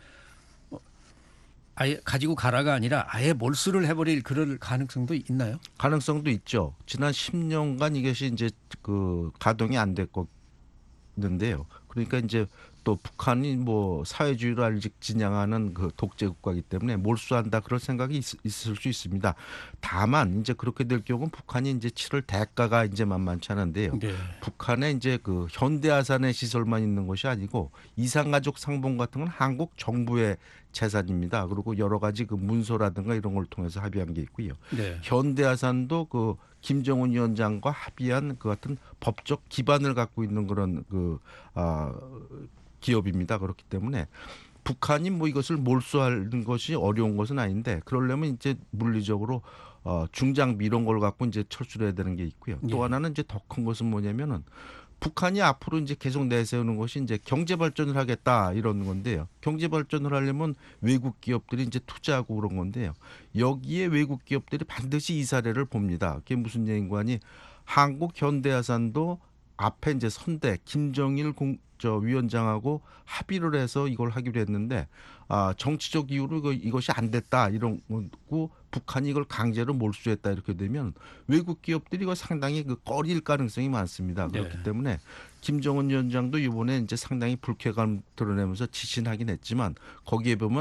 아예 가지고 가라가 아니라 아예 몰수를 해버릴 그럴 가능성도 있나요? 가능성도 있죠. 지난 10년간 이것이 이제 그 가동이 안 됐는데요. 그러니까 이제 또 북한이 뭐 사회주의를 아직 지향하는 그 독재 국가이기 때문에 몰수한다 그럴 생각이 있을 수 있습니다. 다만 이제 그렇게 될 경우는 북한이 이제 치를 대가가 이제 만만치 않은데요. 네. 북한에 이제 그 현대아산의 시설만 있는 것이 아니고 이산가족 상봉 같은 건 한국 정부의 재산입니다. 그리고 여러 가지 그 문서라든가 이런 걸 통해서 합의한 게 있고요. 네. 현대아산도 그 김정은 위원장과 합의한 그 같은 법적 기반을 갖고 있는 그런 그 기업입니다. 그렇기 때문에 북한이 뭐 이것을 몰수하는 것이 어려운 것은 아닌데 그러려면 이제 물리적으로 중장비 이런 걸 갖고 이제 철수를 해야 되는 게 있고요. 또 예. 하나는 이제 더 큰 것은 뭐냐면은 북한이 앞으로 이제 계속 내세우는 것이 이제 경제 발전을 하겠다 이런 건데요. 경제 발전을 하려면 외국 기업들이 이제 투자하고 그런 건데요. 여기에 외국 기업들이 반드시 이 사례를 봅니다. 그게 무슨 얘기인가니 한국 현대아산도 앞에 이제 선대 김정일 위원장하고 합의를 해서 이걸 하기로 했는데 정치적 이유로 이것이 안 됐다 이런 거고 북한이 이걸 강제로 몰수했다 이렇게 되면 외국 기업들이 이거 상당히 그 꺼릴 가능성이 많습니다. 그렇기 네. 때문에 김정은 위원장도 이번에 이제 상당히 불쾌감 드러내면서 지신하긴 했지만 거기에 보면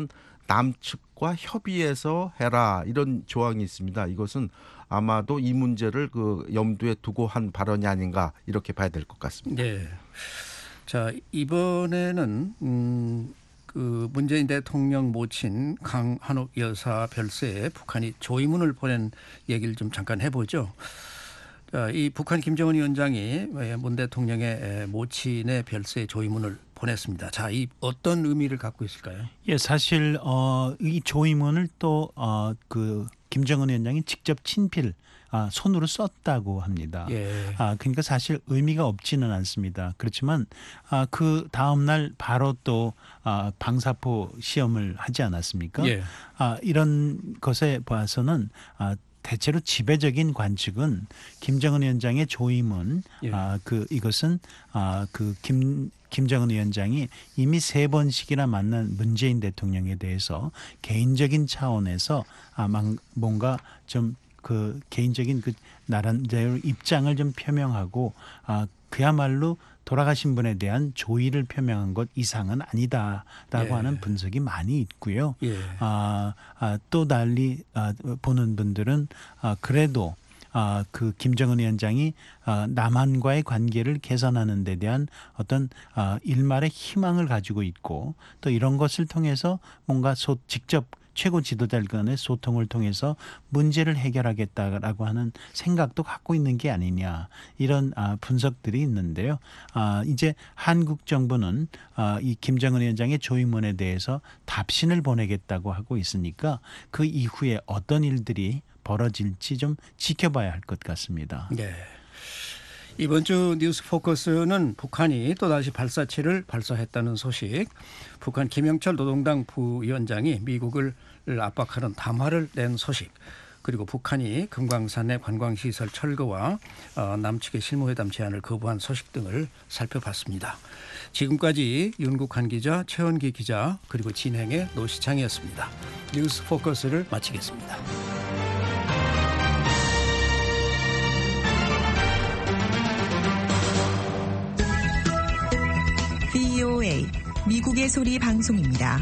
남측과 협의해서 해라 이런 조항이 있습니다. 이것은 아마도 이 문제를 그 염두에 두고 한 발언이 아닌가 이렇게 봐야 될 것 같습니다. 네. 자, 이번에는 그 문재인 대통령 모친 강한옥 여사 별세에 북한이 조의문을 보낸 얘기를 좀 잠깐 해보죠. 자, 이 북한 김정은 위원장이 문 대통령의 모친의 별세에 조의문을 보냈습니다. 자, 이 어떤 의미를 갖고 있을까요? 예, 사실 이 조의문을 또 그 김정은 위원장이 직접 친필 손으로 썼다고 합니다. 예. 그러니까 사실 의미가 없지는 않습니다. 그렇지만 그 다음 날 바로 또 방사포 시험을 하지 않았습니까? 예. 이런 것에 봐서는 대체로 지배적인 관측은 김정은 위원장의 조의문, 예. 이것은 김정은 위원장이 이미 3번씩이나 만난 문재인 대통령에 대해서 개인적인 차원에서 뭔가 좀 그 개인적인 그 나름대로 입장을 좀 표명하고 그야말로 돌아가신 분에 대한 조의를 표명한 것 이상은 아니다라고 예. 하는 분석이 많이 있고요. 예. 또 달리 보는 분들은 그래도 그 김정은 위원장이 남한과의 관계를 개선하는 데 대한 어떤 일말의 희망을 가지고 있고 또 이런 것을 통해서 뭔가 직접 최고 지도자들 간의 소통을 통해서 문제를 해결하겠다라고 하는 생각도 갖고 있는 게 아니냐 이런 분석들이 있는데요. 이제 한국 정부는 이 김정은 위원장의 조의문에 대해서 답신을 보내겠다고 하고 있으니까 그 이후에 어떤 일들이 벌어질지 좀 지켜봐야 할 것 같습니다. 네. 이번 주 뉴스 포커스는 북한이 또다시 발사체를 발사했다는 소식, 북한 김영철 노동당 부위원장이 미국을 압박하는 담화를 낸 소식, 그리고 북한이 금강산의 관광시설 철거와 남측의 실무회담 제안을 거부한 소식 등을 살펴봤습니다. 지금까지 윤국한 기자, 최원기 기자, 그리고 진행의 노시창이었습니다. 뉴스 포커스를 마치겠습니다. VOA 미국의 소리 방송입니다.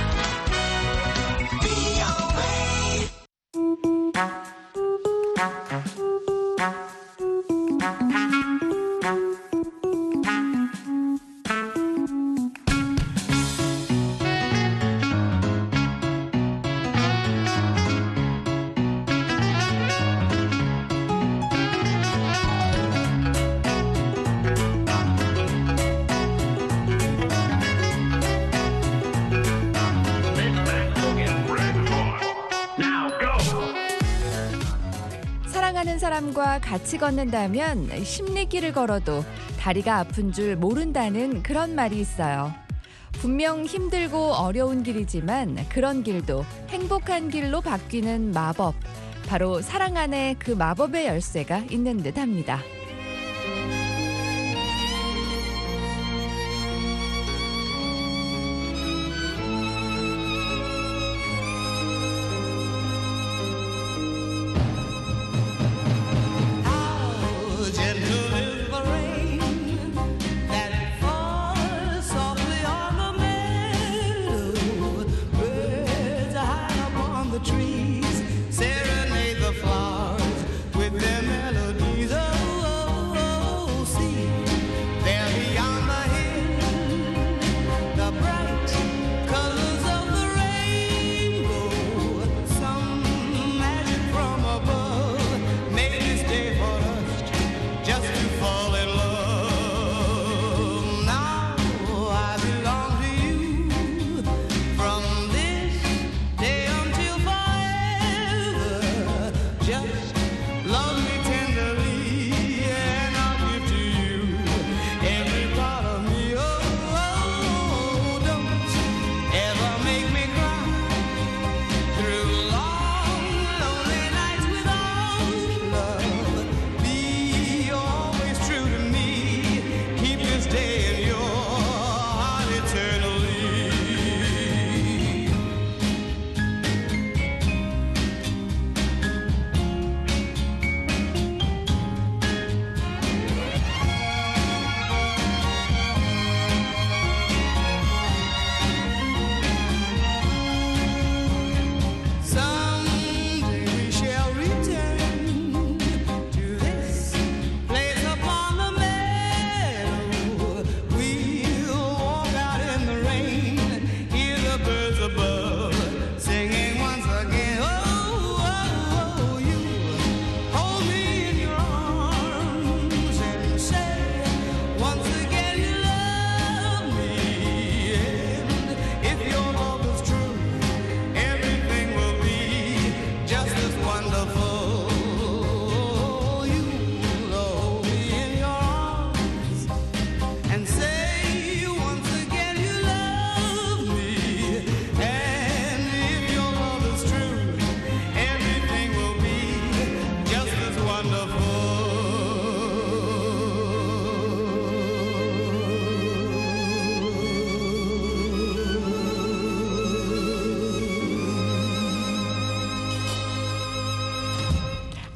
사랑하는 사람과 같이 걷는다면 십리길을 걸어도 다리가 아픈 줄 모른다는 그런 말이 있어요. 분명 힘들고 어려운 길이지만 그런 길도 행복한 길로 바뀌는 마법. 바로 사랑 안에 그 마법의 열쇠가 있는 듯합니다. Trees serenade the flowers with their melodies. Oh,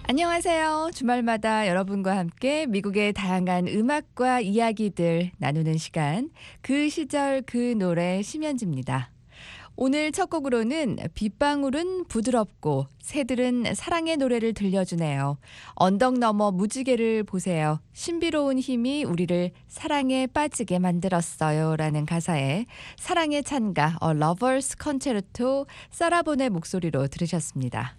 안녕하세요. 주말마다 여러분과 함께 미국의 다양한 음악과 이야기들 나누는 시간, 그 시절 그 노래 심연지입니다. 오늘 첫 곡으로는 빗방울은 부드럽고 새들은 사랑의 노래를 들려주네요. 언덕 너머 무지개를 보세요. 신비로운 힘이 우리를 사랑에 빠지게 만들었어요. 라는 가사에 사랑의 찬가 A Lover's Concerto 사라본의 목소리로 들으셨습니다.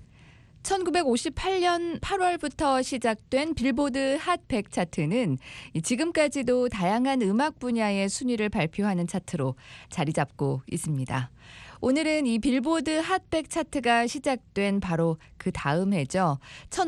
1958년 8월부터 시작된 빌보드 핫 100 차트는 지금까지도 다양한 음악 분야의 순위를 발표하는 차트로 자리 잡고 있습니다. 오늘은 이 빌보드 핫 100 차트가 시작된 바로 그 다음 해죠.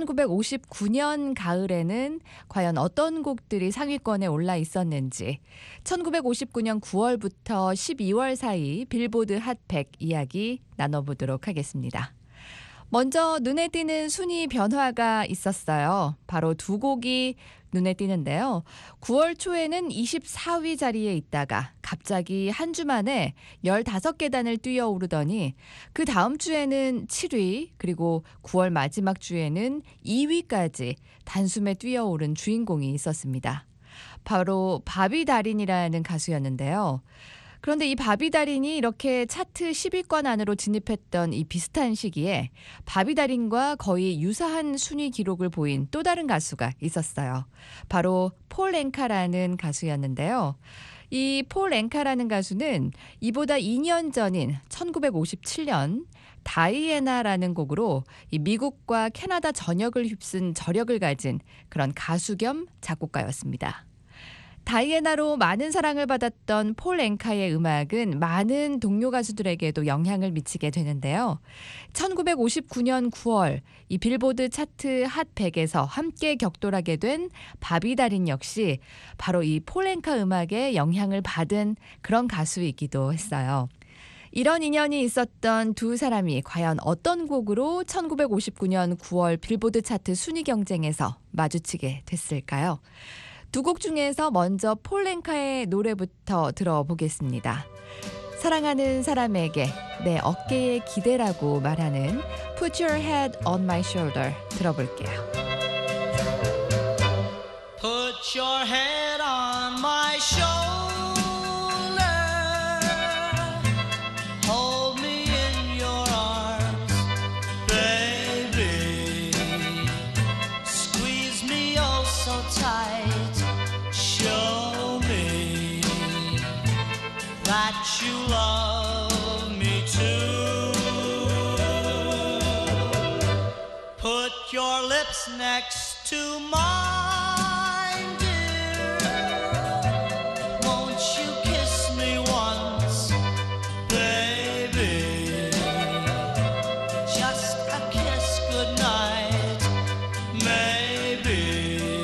1959년 가을에는 과연 어떤 곡들이 상위권에 올라 있었는지 1959년 9월부터 12월 사이 빌보드 핫 100 이야기 나눠보도록 하겠습니다. 먼저 눈에 띄는 순위 변화가 있었어요. 바로 두 곡이 눈에 띄는데요. 9월 초에는 24위 자리에 있다가 갑자기 한 주 만에 15계단을 뛰어오르더니 그 다음 주에는 7위 그리고 9월 마지막 주에는 2위까지 단숨에 뛰어오른 주인공이 있었습니다. 바로 바비 다린이라는 가수였는데요. 그런데 이 바비 다린이 이렇게 차트 10위권 안으로 진입했던 이 비슷한 시기에 바비 다린과 거의 유사한 순위 기록을 보인 또 다른 가수가 있었어요. 바로 폴 앵카라는 가수였는데요. 이 폴 앵카라는 가수는 이보다 2년 전인 1957년 다이애나라는 곡으로 이 미국과 캐나다 전역을 휩쓴 저력을 가진 그런 가수 겸 작곡가였습니다. 다이애나로 많은 사랑을 받았던 폴 앵카의 음악은 많은 동료 가수들에게도 영향을 미치게 되는데요. 1959년 9월 이 빌보드 차트 핫 100에서 함께 격돌하게 된 바비 다린 역시 바로 이 폴 앵카 음악에 영향을 받은 그런 가수이기도 했어요. 이런 인연이 있었던 두 사람이 과연 어떤 곡으로 1959년 9월 빌보드 차트 순위 경쟁에서 마주치게 됐을까요? 두 곡 중에서 먼저 폴 앵카의 노래부터 들어보겠습니다. 사랑하는 사람에게 내 어깨에 기대라고 말하는 Put Your Head on My Shoulder 들어볼게요. Put your head on my shoulder. Hold me in your arms, baby. Squeeze me oh so tight. Show me that you love me too. Put your lips next to mine, dear. Won't you kiss me once, baby? Just a kiss goodnight, maybe.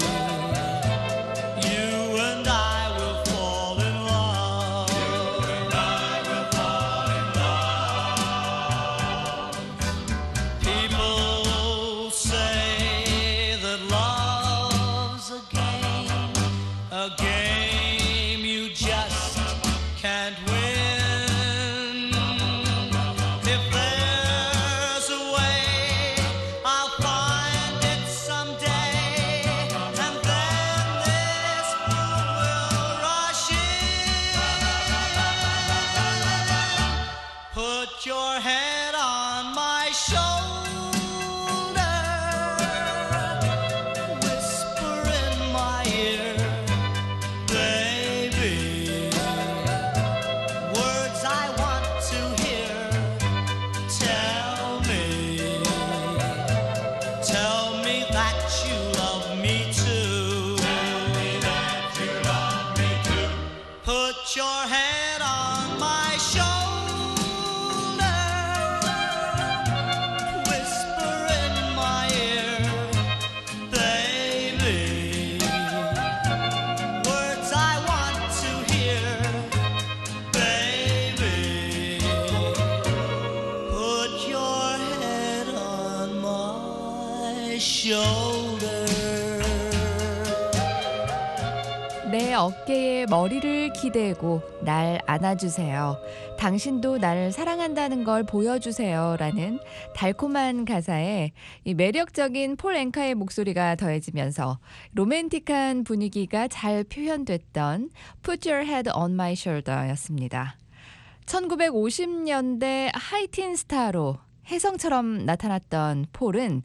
Your head on my shoulder, whisper in my ear, baby, words I want to hear. Tell me that you love me too. Tell me that you love me too. Put your head on my shoulder. 내 내 어깨에 머리를 기대고 날 안아주세요. 당신도 날 사랑한다는 걸 보여주세요. 라는 달콤한 가사에 이 매력적인 폴 앵카의 목소리가 더해지면서 로맨틱한 분위기가 잘 표현됐던 Put Your Head on My Shoulder 였습니다. 1950년대 하이틴 스타로 혜성처럼 나타났던 폴은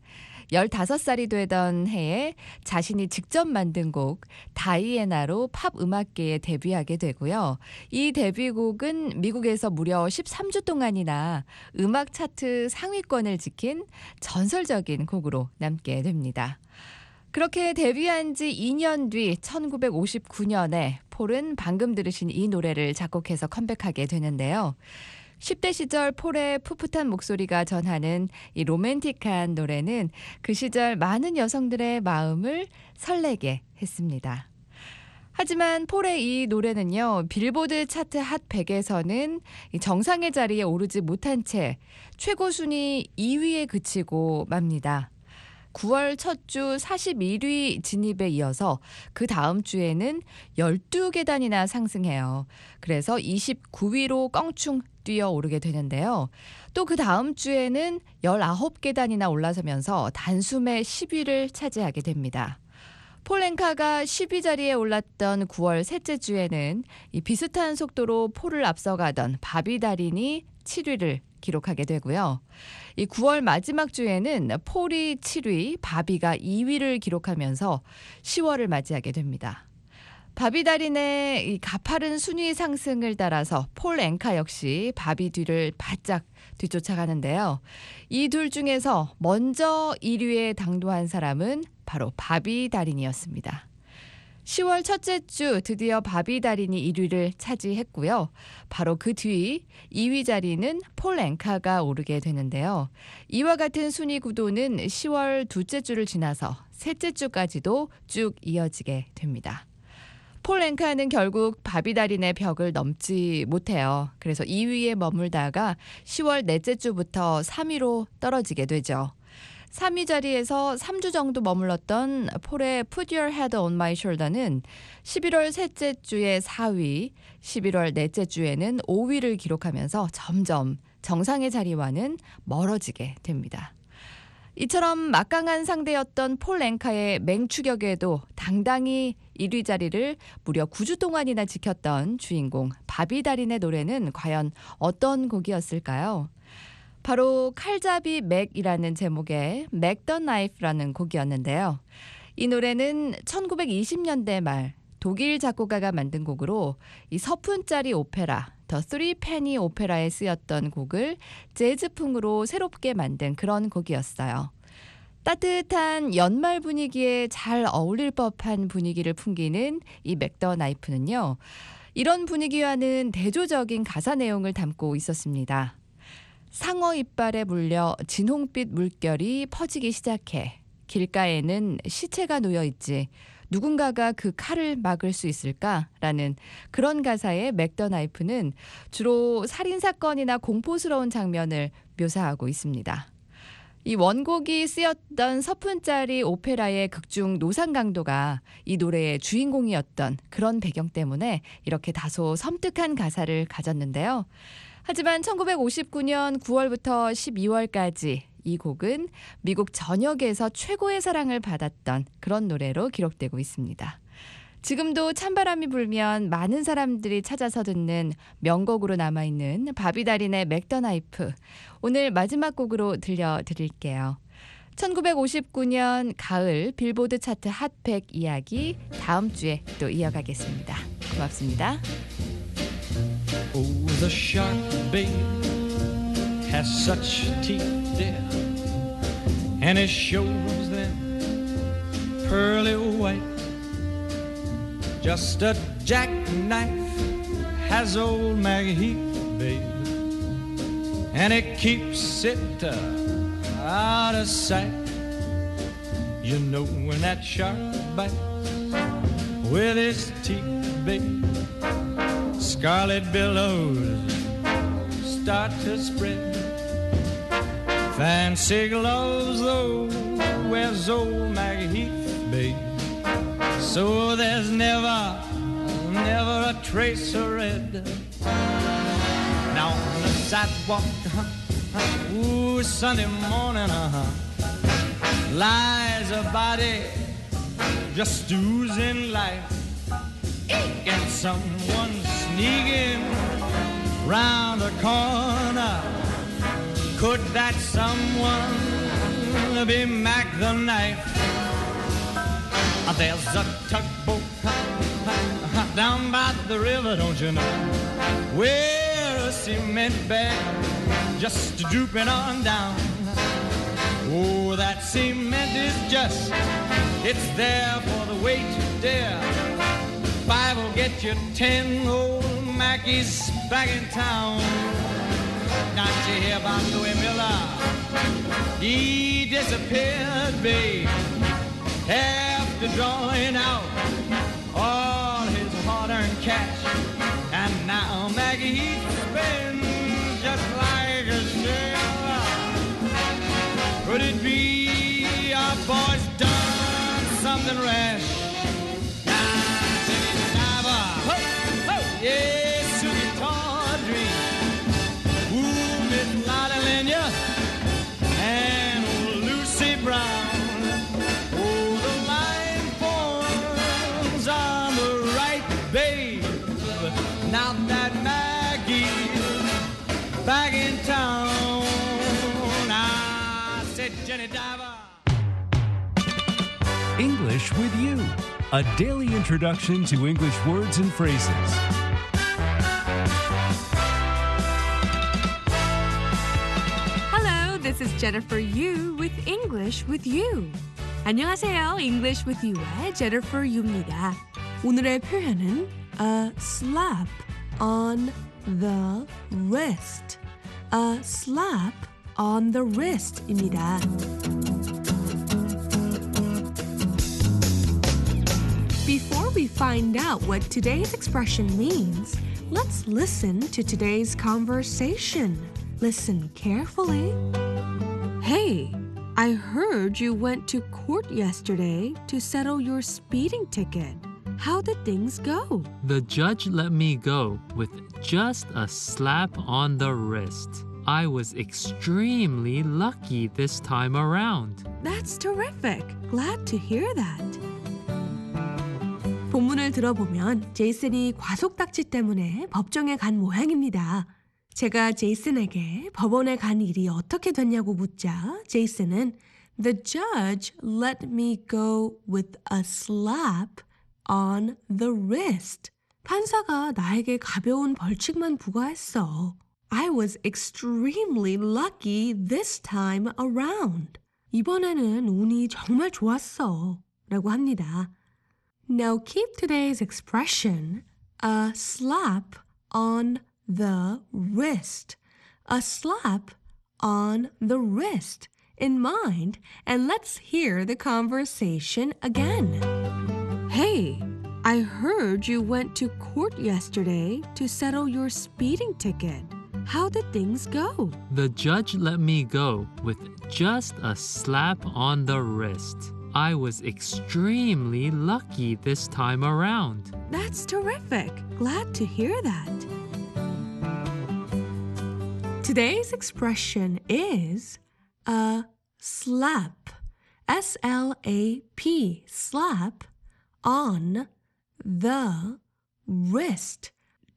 15살이 되던 해에 자신이 직접 만든 곡 다이애나로 팝 음악계에 데뷔하게 되고요. 이 데뷔곡은 미국에서 무려 13주 동안이나 음악 차트 상위권을 지킨 전설적인 곡으로 남게 됩니다. 그렇게 데뷔한 지 2년 뒤 1959년에 폴은 방금 들으신 이 노래를 작곡해서 컴백하게 되는데요. 10대 시절 폴의 풋풋한 목소리가 전하는 이 로맨틱한 노래는 그 시절 많은 여성들의 마음을 설레게 했습니다. 하지만 폴의 이 노래는요, 빌보드 차트 핫 100에서는 정상의 자리에 오르지 못한 채 최고 순위 2위에 그치고 맙니다. 9월 첫 주 41위 진입에 이어서 그 다음 주에는 12계단이나 상승해요. 그래서 29위로 껑충 뛰어오르게 되는데요. 또 그 다음 주에는 19계단이나 올라서면서 단숨에 10위를 차지하게 됩니다. 폴 앵카가 10위 자리에 올랐던 9월 셋째 주에는 이 비슷한 속도로 폴을 앞서가던 바비 다린이 7위를 기록하게 되고요. 이 9월 마지막 주에는 폴이 7위, 바비가 2위를 기록하면서 10월을 맞이하게 됩니다. 바비 다린의 이 가파른 순위 상승을 따라서 폴 앵카 역시 바비 뒤를 바짝 뒤쫓아가는데요. 이 둘 중에서 먼저 1위에 당도한 사람은 바로 바비 다린이었습니다. 10월 첫째 주 드디어 바비 다린이 1위를 차지했고요. 바로 그 뒤 2위 자리는 폴 앵카가 오르게 되는데요. 이와 같은 순위 구도는 10월 둘째 주를 지나서 셋째 주까지도 쭉 이어지게 됩니다. 폴 앵카는 결국 바비 다린의 벽을 넘지 못해요. 그래서 2위에 머물다가 10월 넷째 주부터 3위로 떨어지게 되죠. 3위 자리에서 3주 정도 머물렀던 폴의 Put Your Head on My Shoulder는 11월 셋째 주에 4위, 11월 넷째 주에는 5위를 기록하면서 점점 정상의 자리와는 멀어지게 됩니다. 이처럼 막강한 상대였던 폴 앵카의 맹추격에도 당당히 1위 자리를 무려 9주 동안이나 지켰던 주인공 바비 다린의 노래는 과연 어떤 곡이었을까요? 바로 칼잡이 맥이라는 제목의 맥 더 나이프라는 곡이었는데요. 이 노래는 1920년대 말 독일 작곡가가 만든 곡으로 이 서푼짜리 오페라 더 쓰리 페니 오페라에 쓰였던 곡을 재즈풍으로 새롭게 만든 그런 곡이었어요. 따뜻한 연말 분위기에 잘 어울릴 법한 분위기를 풍기는 이 맥 더 나이프는요. 이런 분위기와는 대조적인 가사 내용을 담고 있었습니다. 상어 이빨에 물려 진홍빛 물결이 퍼지기 시작해. 길가에는 시체가 놓여있지. 누군가가 그 칼을 막을 수 있을까라는 그런 가사의 맥 더 나이프는 주로 살인사건이나 공포스러운 장면을 묘사하고 있습니다. 이 원곡이 쓰였던 서푼짜리 오페라의 극중 노상강도가 이 노래의 주인공이었던 그런 배경 때문에 이렇게 다소 섬뜩한 가사를 가졌는데요. 하지만 1959년 9월부터 12월까지 이 곡은 미국 전역에서 최고의 사랑을 받았던 그런 노래로 기록되고 있습니다. 지금도 찬바람이 불면 많은 사람들이 찾아서 듣는 명곡으로 남아있는 바비 다린의 맥 더 나이프, 오늘 마지막 곡으로 들려드릴게요. 1959년 가을 빌보드 차트 핫 100 이야기 다음 주에 또 이어가겠습니다. 고맙습니다. Oh, the shark, babe, has such teeth there, and it shows them pearly white. Just a jackknife has old Maggie Heath, babe, and it keeps it out of sight. You know when that shark bites with his teeth, babe, scarlet billows start to spread. Fancy gloves, though, wears old Maggie Heath, babe, so there's never never a trace of red. Now on the sidewalk, ooh, Sunday morning, lies a body just oozing life. And someone sneaking round the corner. Could that someone be Mac the Knife? There's a tugboat down by the river, don't you know, where a cement bag just drooping on down. Oh, that cement is just, it's there for the weight to dare. 5 will get you 10 old Mackies back in town. Not you hear about Louis Miller? He disappeared, babe, after drawing out all his hard-earned cash. And now Maggie spends just like a sailor. Could it be our boy's done something rash? Yes, Susie Tawdry, ooh, Miss Lotta Lenya, and old Lucy Brown. Oh, the line forms on the right, babe. Now that Maggie's back in town, I said Jenny Diver. English with You, a daily introduction to English words and phrases. Hello, this is Jennifer Yu with English with You. 안녕하세요, English with You의 Jennifer Yu입니다. 오늘의 표현은 a slap on the wrist. A slap on the wrist입니다. Before we find out what today's expression means, let's listen to today's conversation. Listen carefully. Hey, I heard you went to court yesterday to settle your speeding ticket. How did things go? The judge let me go with just a slap on the wrist. I was extremely lucky this time around. That's terrific. Glad to hear that. 본문을 들어보면 제이슨이 과속딱지 때문에 법정에 간 모양입니다. 제가 제이슨에게 법원에 간 일이 어떻게 됐냐고 묻자 제이슨은 The judge let me go with a slap on the wrist. 판사가 나에게 가벼운 벌칙만 부과했어. I was extremely lucky this time around. 이번에는 운이 정말 좋았어. 라고 합니다. Now keep today's expression, a slap on the wrist. A slap on the wrist in mind, and let's hear the conversation again. Hey, I heard you went to court yesterday to settle your speeding ticket. How did things go? The judge let me go with just a slap on the wrist. I was extremely lucky this time around. That's terrific. Glad to hear that. Today's expression is a slap. S-L-A-P, slap, on the wrist.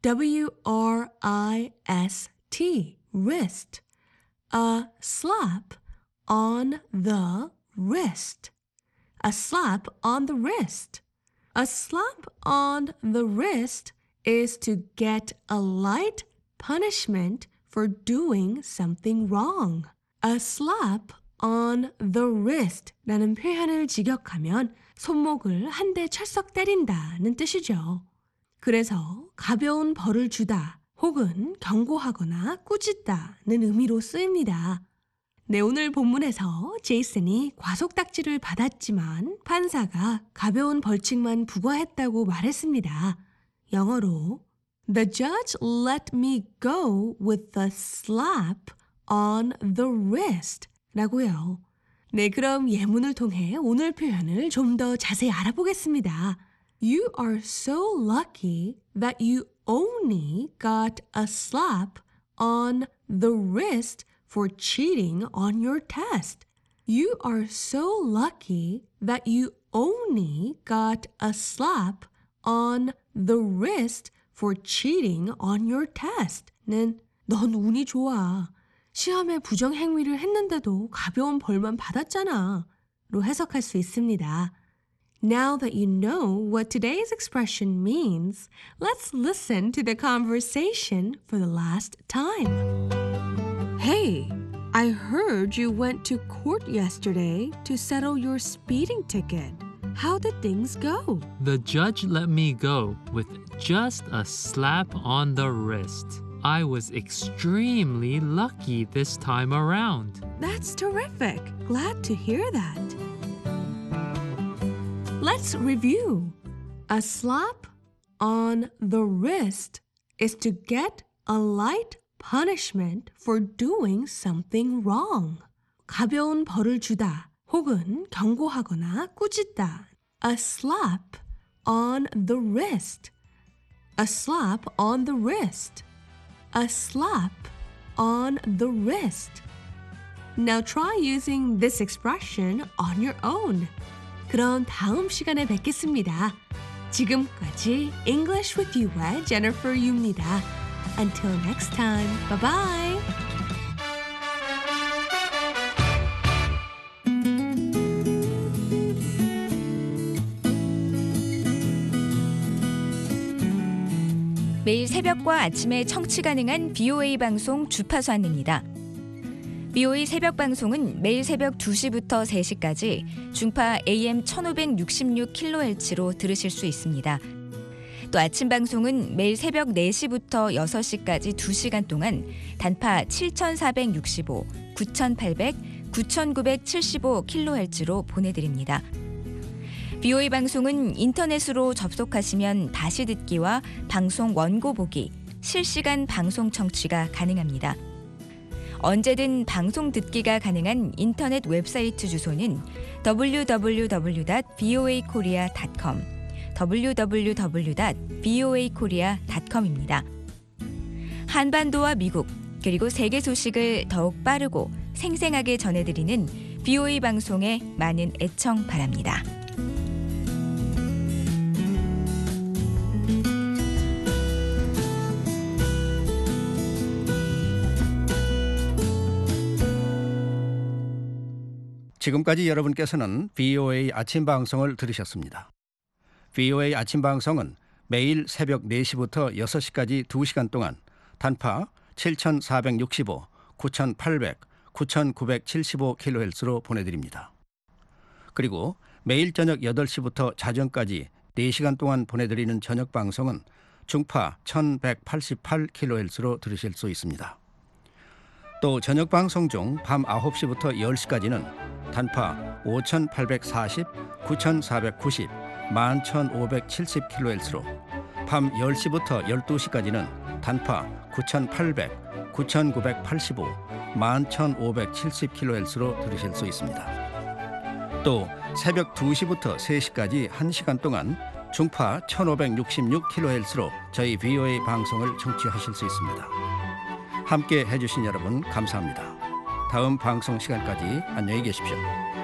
W-R-I-S-T, wrist. A slap on the wrist. A slap on the wrist. A slap on the wrist is to get a light punishment for doing something wrong. A slap on the wrist 라는 표현을 직역하면 손목을 한 대 철썩 때린다는 뜻이죠. 그래서 가벼운 벌을 주다 혹은 경고하거나 꾸짖다는 의미로 쓰입니다. 네, 오늘 본문에서 제이슨이 과속딱지를 받았지만 판사가 가벼운 벌칙만 부과했다고 말했습니다. 영어로 The judge let me go with a slap on the wrist 라고요. 네, 그럼 예문을 통해 오늘 표현을 좀 더 자세히 알아보겠습니다. You are so lucky that you only got a slap on the wrist for cheating on your test. You are so lucky that you only got a slap on the wrist for cheating on your test. 는 넌 운이 좋아. 시험에 부정행위를 했는데도 가벼운 벌만 받았잖아. 로 해석할 수 있습니다. Now that you know what today's expression means, let's listen to the conversation for the last time. Hey, I heard you went to court yesterday to settle your speeding ticket. How did things go? The judge let me go with just a slap on the wrist. I was extremely lucky this time around. That's terrific. Glad to hear that. Let's review. A slap on the wrist is to get a light punishment for doing something wrong. 가벼운 벌을 주다 혹은 경고하거나 꾸짖다. A slap on the wrist. A slap on the wrist. A slap on the wrist. Now try using this expression on your own. 그럼 다음 시간에 뵙겠습니다. 지금까지 English with You의 Jennifer Yu입니다. Until next time, bye bye. 매일 새벽과 아침에 청취 가능한 BOA 방송 주파수 안내입니다. BOA 새벽 방송은 매일 새벽 2시부터 3시까지 중파 AM 1566kHz로 들으실 수 있습니다. 또 아침 방송은 매일 새벽 4시부터 6시까지 2시간 동안 단파 7465, 9800, 9975kHz로 보내드립니다. BOA 방송은 인터넷으로 접속하시면 다시 듣기와 방송 원고 보기, 실시간 방송 청취가 가능합니다. 언제든 방송 듣기가 가능한 인터넷 웹사이트 주소는 www.boakorea.com, www.boakorea.com입니다. 한반도와 미국 그리고 세계 소식을 더욱 빠르고 생생하게 전해드리는 BOA 방송에 많은 애청 바랍니다. 지금까지 여러분께서는 BOA 아침 방송을 들으셨습니다. BOA 아침 방송은 매일 새벽 4시부터 6시까지 2시간 동안 단파 7465, 9800, 9975kHz로 보내드립니다. 그리고 매일 저녁 8시부터 자정까지 4시간 동안 보내드리는 저녁 방송은 중파 1188kHz로 들으실 수 있습니다. 또 저녁 방송 중 밤 9시부터 10시까지는 단파 5840, 9490, 11570kHz로 밤 10시부터 12시까지는 단파 9800, 9985, 11570kHz로 들으실 수 있습니다. 또 새벽 2시부터 3시까지 1시간 동안 중파 1566kHz로 저희 BOA 방송을 청취하실 수 있습니다. 함께 해주신 여러분 감사합니다. 다음 방송 시간까지 안녕히 계십시오.